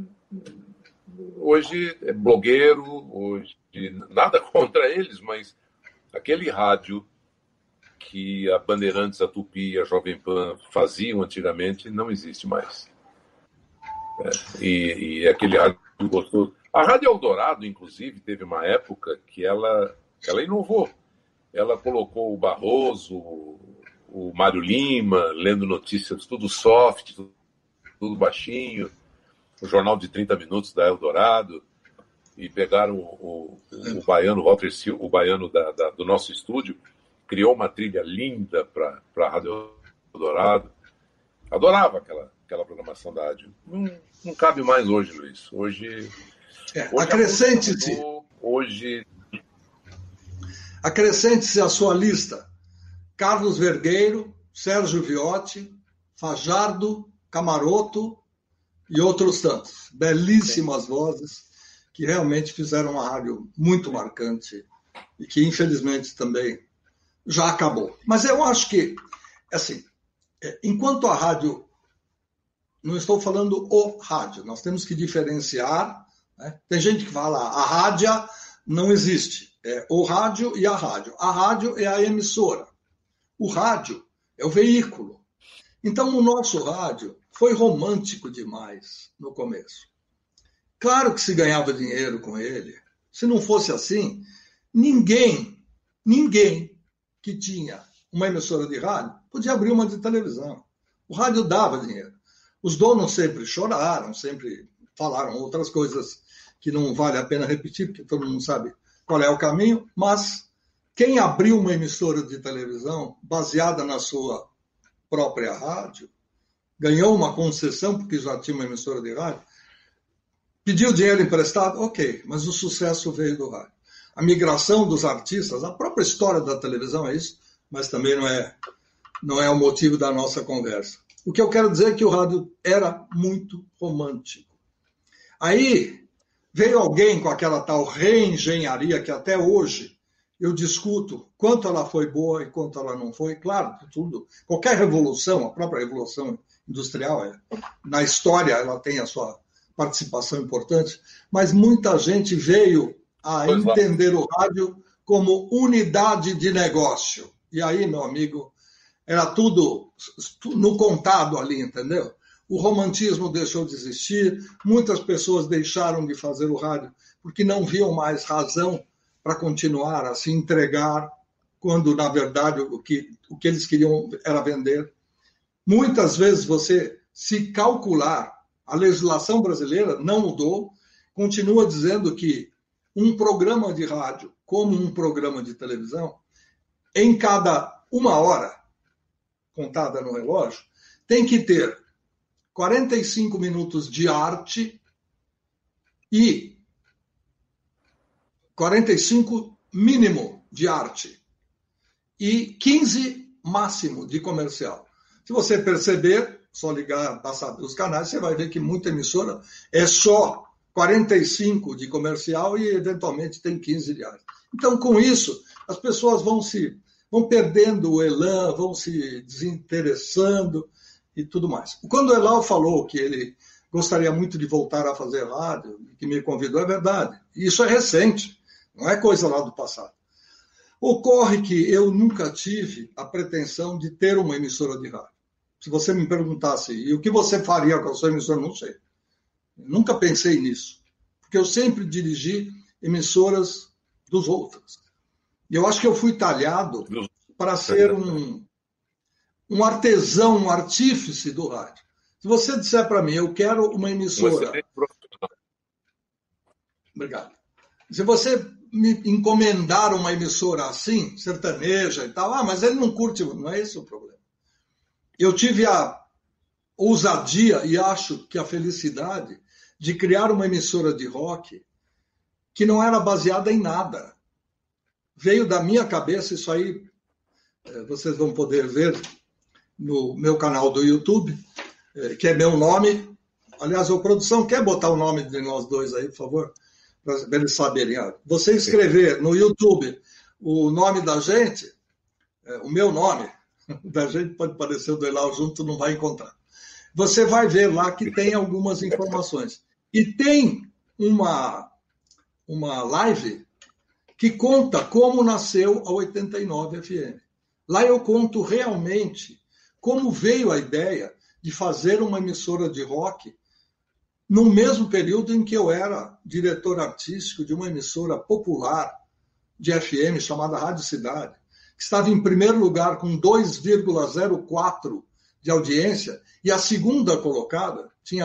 é blogueiro, hoje nada contra eles, mas aquele rádio que a Bandeirantes, a Tupi e a Jovem Pan faziam antigamente não existe mais. E aquele rádio gostoso. A Rádio Eldorado, inclusive, teve uma época que ela inovou. Ela colocou o Barroso, o Mário Lima, lendo notícias tudo soft, tudo baixinho, o jornal de 30 minutos da Eldorado, e pegaram o baiano, Walter Silva, o baiano do nosso estúdio, criou uma trilha linda para a Rádio Eldorado. Adorava aquela programação da rádio. Não cabe mais hoje, Luiz. Hoje acrescente-se. Acrescente-se à sua lista Carlos Vergueiro, Sérgio Viotti, Fajardo, Camaroto e outros tantos. Belíssimas vozes que realmente fizeram uma rádio muito marcante e que, infelizmente, também já acabou. Mas eu acho que, assim, enquanto a rádio... Não estou falando o rádio, nós temos que diferenciar. Né? Tem gente que fala, a rádio não existe. É o rádio e a rádio. A rádio é a emissora. O rádio é o veículo. Então, o nosso rádio foi romântico demais no começo. Claro que se ganhava dinheiro com ele. Se não fosse assim, ninguém que tinha uma emissora de rádio podia abrir uma de televisão. O rádio dava dinheiro. Os donos sempre choraram, sempre falaram outras coisas que não vale a pena repetir, porque todo mundo sabe qual é o caminho, mas quem abriu uma emissora de televisão baseada na sua própria rádio, ganhou uma concessão porque já tinha uma emissora de rádio, pediu dinheiro emprestado, ok, mas o sucesso veio do rádio. A migração dos artistas, a própria história da televisão é isso, mas também não é o motivo da nossa conversa. O que eu quero dizer é que o rádio era muito romântico. Aí veio alguém com aquela tal reengenharia que até hoje eu discuto quanto ela foi boa e quanto ela não foi. Claro, tudo. Qualquer revolução, a própria revolução industrial, na história ela tem a sua participação importante, mas muita gente veio a entender o rádio como unidade de negócio. E aí, meu amigo, era tudo no contado ali, entendeu? O romantismo deixou de existir, muitas pessoas deixaram de fazer o rádio porque não viam mais razão para continuar a se entregar, quando, na verdade, o que eles queriam era vender. Muitas vezes você, se calcular, a legislação brasileira não mudou, continua dizendo que um programa de rádio, como um programa de televisão, em cada 1 hora, contada no relógio, tem que ter 45 minutos de arte e 45 mínimo de arte e 15 máximo de comercial. Se você perceber, só ligar, passar pelos canais, você vai ver que muita emissora é só 45 de comercial e, eventualmente, tem 15 de arte. Então, com isso, as pessoas vão perdendo o elan, vão se desinteressando e tudo mais. Quando o Elal falou que ele gostaria muito de voltar a fazer rádio, que me convidou, é verdade. Isso é recente, não é coisa lá do passado. Ocorre que eu nunca tive a pretensão de ter uma emissora de rádio. Se você me perguntasse, e o que você faria com a sua emissora, não sei. Nunca pensei nisso. Porque eu sempre dirigi emissoras dos outros. E eu acho que eu fui talhado para ser um artesão, um artífice do rádio. Se você disser para mim, eu quero uma emissora... Obrigado. Se você me encomendar uma emissora assim, sertaneja e tal, mas ele não curte, não é esse o problema. Eu tive a ousadia e acho que a felicidade de criar uma emissora de rock que não era baseada em nada. Veio da minha cabeça, isso aí vocês vão poder ver no meu canal do YouTube, que é meu nome. Aliás, a produção quer botar o nome de nós dois aí, por favor, para eles saberem. Você escrever no YouTube o nome da gente, o meu nome, da gente pode parecer o do Elal junto, não vai encontrar. Você vai ver lá que tem algumas informações. E tem uma live que conta como nasceu a 89 FM. Lá eu conto realmente como veio a ideia de fazer uma emissora de rock no mesmo período em que eu era diretor artístico de uma emissora popular de FM chamada Rádio Cidade, que estava em primeiro lugar com 2,04 de audiência, e a segunda colocada tinha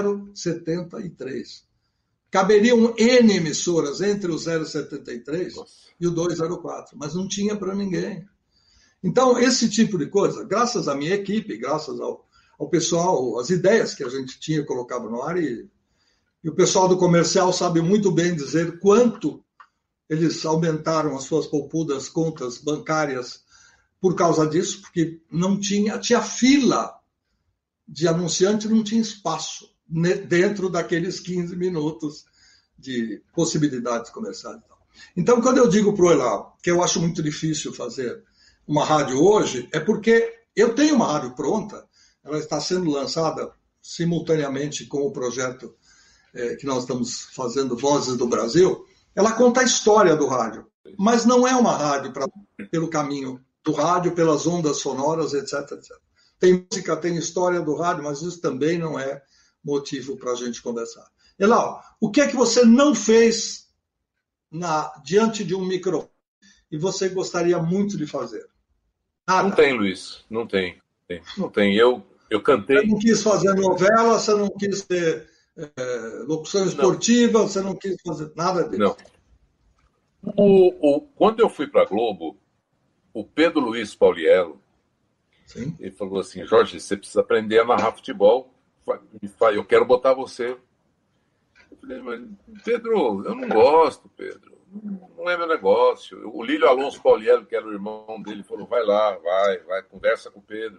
0,73. Caberiam N emissoras entre o 0,73 e o 2,04, mas não tinha para ninguém. Então, esse tipo de coisa, graças à minha equipe, graças ao pessoal, as ideias que a gente tinha colocado no ar, e o pessoal do comercial sabe muito bem dizer quanto eles aumentaram as suas poupudas contas bancárias por causa disso, porque não tinha fila de anunciante, não tinha espaço dentro daqueles 15 minutos de possibilidades comerciais. Então, quando eu digo para o Elal que eu acho muito difícil fazer uma rádio hoje, é porque eu tenho uma rádio pronta, ela está sendo lançada simultaneamente com o projeto que nós estamos fazendo, Vozes do Brasil. Ela conta a história do rádio, mas não é uma rádio pelo caminho do rádio, pelas ondas sonoras, etc, etc. Tem música, tem história do rádio, mas isso também não é motivo para a gente conversar. Elal, o que é que você não fez diante de um microfone e você gostaria muito de fazer? Nada. Não tem, Luiz, não tem. Não tem. Eu cantei... Você não quis fazer novela, você não quis ter locução esportiva, não. Você não quis fazer nada disso? Não. Quando eu fui para a Globo, o Pedro Luiz Pauliello, sim, ele falou assim, Jorge, você precisa aprender a narrar futebol, eu quero botar você. Eu falei, mas Pedro, eu não gosto, Pedro, não é meu negócio. O Lílio Alonso Pauliello, que era o irmão dele, falou, vai lá, vai, conversa com o Pedro.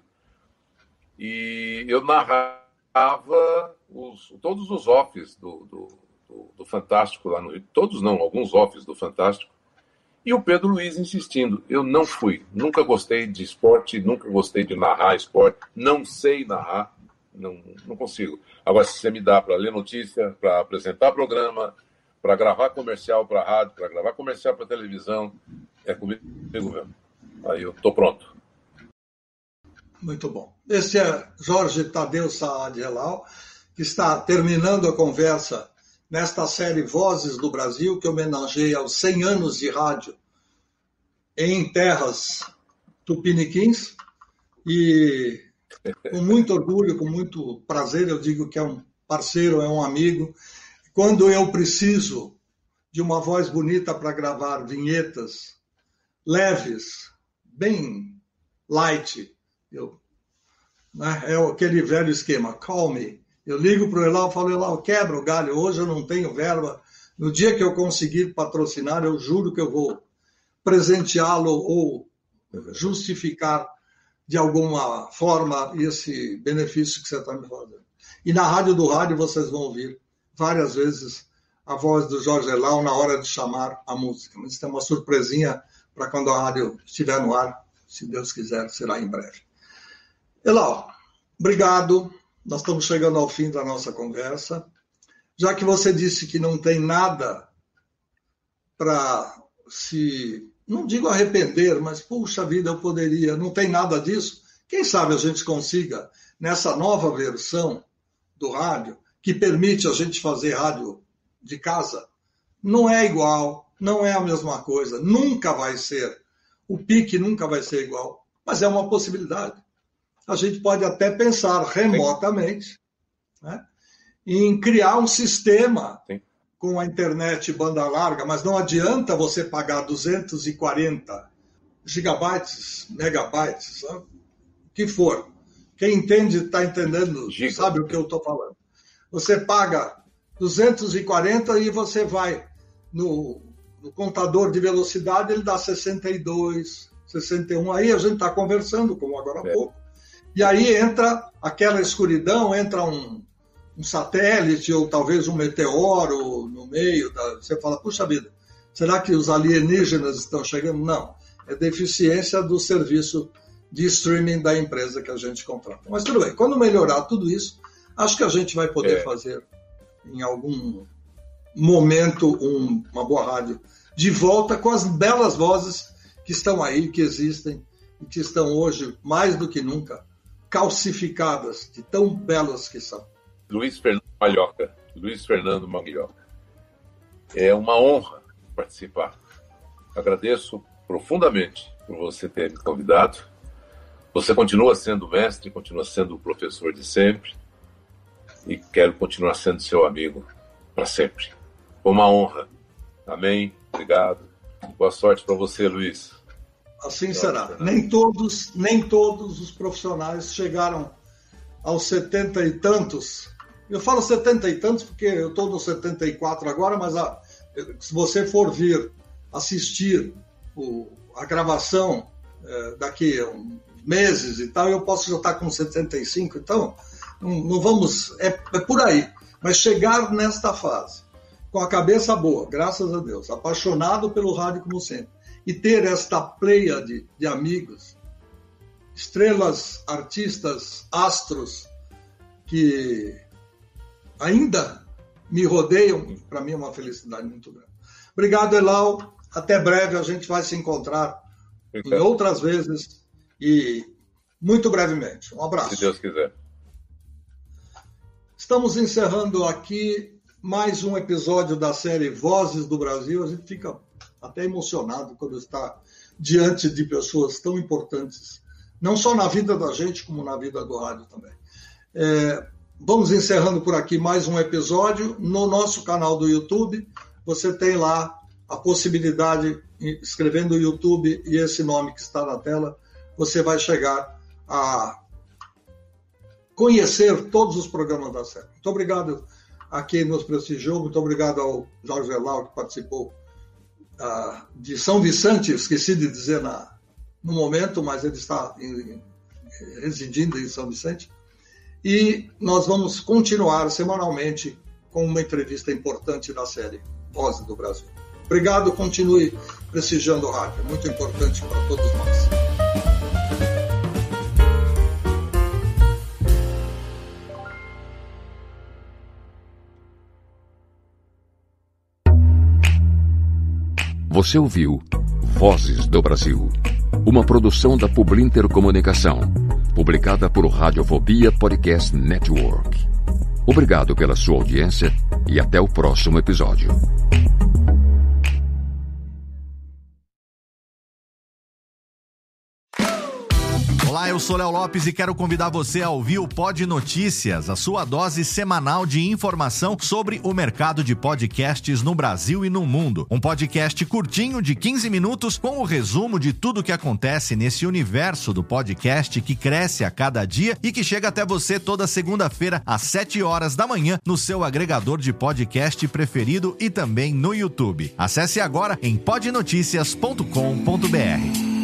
E eu narrava todos os offs do Fantástico lá no Rio, todos não, alguns offs do Fantástico. E o Pedro Luiz insistindo, eu não fui, nunca gostei de esporte, nunca gostei de narrar esporte, não sei narrar, não consigo. Agora, se você me dá para ler notícia, para apresentar programa, para gravar comercial para rádio, para gravar comercial para televisão, é comigo mesmo. Aí eu estou pronto. Muito bom. Esse é Jorge Tadeu Saad Elal, que está terminando a conversa nesta série Vozes do Brasil, que homenageia aos 100 anos de rádio em terras tupiniquins. E com muito orgulho, com muito prazer, eu digo que é um parceiro, é um amigo. Quando eu preciso de uma voz bonita para gravar vinhetas leves, bem light, eu né? É aquele velho esquema, call me. Eu ligo para o Elau e falo, Elau, quebra o galho, hoje eu não tenho verba. No dia que eu conseguir patrocinar, eu juro que eu vou presenteá-lo ou justificar de alguma forma esse benefício que você está me fazendo. E na Rádio do Rádio vocês vão ouvir várias vezes a voz do Jorge Elau na hora de chamar a música. Mas tem uma surpresinha para quando a rádio estiver no ar, se Deus quiser, será em breve. Elau, obrigado. Nós estamos chegando ao fim da nossa conversa. Já que você disse que não tem nada para se, não digo arrepender, mas, puxa vida, eu poderia, não tem nada disso, quem sabe a gente consiga, nessa nova versão do rádio, que permite a gente fazer rádio de casa, não é igual, não é a mesma coisa, nunca vai ser, o pique nunca vai ser igual, mas é uma possibilidade. A gente pode até pensar remotamente, né, em criar um sistema com a internet banda larga, mas não adianta você pagar 240 gigabytes, megabytes, sabe? O que for. Quem entende está entendendo, sabe o que eu estou falando. Você paga 240 e você vai no contador de velocidade, ele dá 62, 61. Aí a gente está conversando, como agora há pouco. E aí entra aquela escuridão, entra um satélite ou talvez um meteoro no meio. Você fala, puxa vida, será que os alienígenas estão chegando? Não, é deficiência do serviço de streaming da empresa que a gente contrata. Mas tudo bem, quando melhorar tudo isso, acho que a gente vai poder fazer em algum momento uma boa rádio de volta com as belas vozes que estão aí, que existem e que estão hoje, mais do que nunca, calcificadas, de tão belas que são. Luiz Fernando Maglioca. É uma honra participar. Agradeço profundamente por você ter me convidado. Você continua sendo mestre, continua sendo o professor de sempre e quero continuar sendo seu amigo para sempre. Foi uma honra. Amém. Obrigado. Boa sorte para você, Luiz. Assim será. Nem todos os profissionais chegaram aos 70 e tantos. Eu falo 70 e tantos porque eu estou no 74 agora, mas se você for vir assistir a gravação daqui a meses e tal, eu posso já estar com 75, então não vamos, é por aí. Mas chegar nesta fase, com a cabeça boa, graças a Deus, apaixonado pelo rádio como sempre, e ter esta pleiade de amigos, estrelas, artistas, astros, que ainda me rodeiam, para mim é uma felicidade muito grande. Obrigado, Elau. Até breve, a gente vai se encontrar em outras vezes e muito brevemente. Um abraço. Se Deus quiser. Estamos encerrando aqui mais um episódio da série Vozes do Brasil. A gente fica até emocionado quando está diante de pessoas tão importantes, não só na vida da gente, como na vida do rádio também. Vamos encerrando por aqui mais um episódio. No nosso canal do YouTube, você tem lá a possibilidade, escrevendo o YouTube e esse nome que está na tela, você vai chegar a conhecer todos os programas da série. Muito obrigado a quem nos prestigiou, muito obrigado ao Jorge Elau, que participou de São Vicente, esqueci de dizer no momento, mas ele está residindo em São Vicente. E nós vamos continuar semanalmente com uma entrevista importante da série Vozes do Brasil. Obrigado, continue prestigiando o rádio, é muito importante para todos nós. Você ouviu Vozes do Brasil, uma produção da Publinter Comunicação, publicada por Radiofobia Podcast Network. Obrigado pela sua audiência e até o próximo episódio. Olá, Olá, eu sou Léo Lopes e quero convidar você a ouvir o Pod Notícias, a sua dose semanal de informação sobre o mercado de podcasts no Brasil e no mundo. Um podcast curtinho de 15 minutos com o resumo de tudo que acontece nesse universo do podcast que cresce a cada dia e que chega até você toda segunda-feira às 7 horas da manhã no seu agregador de podcast preferido e também no YouTube. Acesse agora em podnoticias.com.br.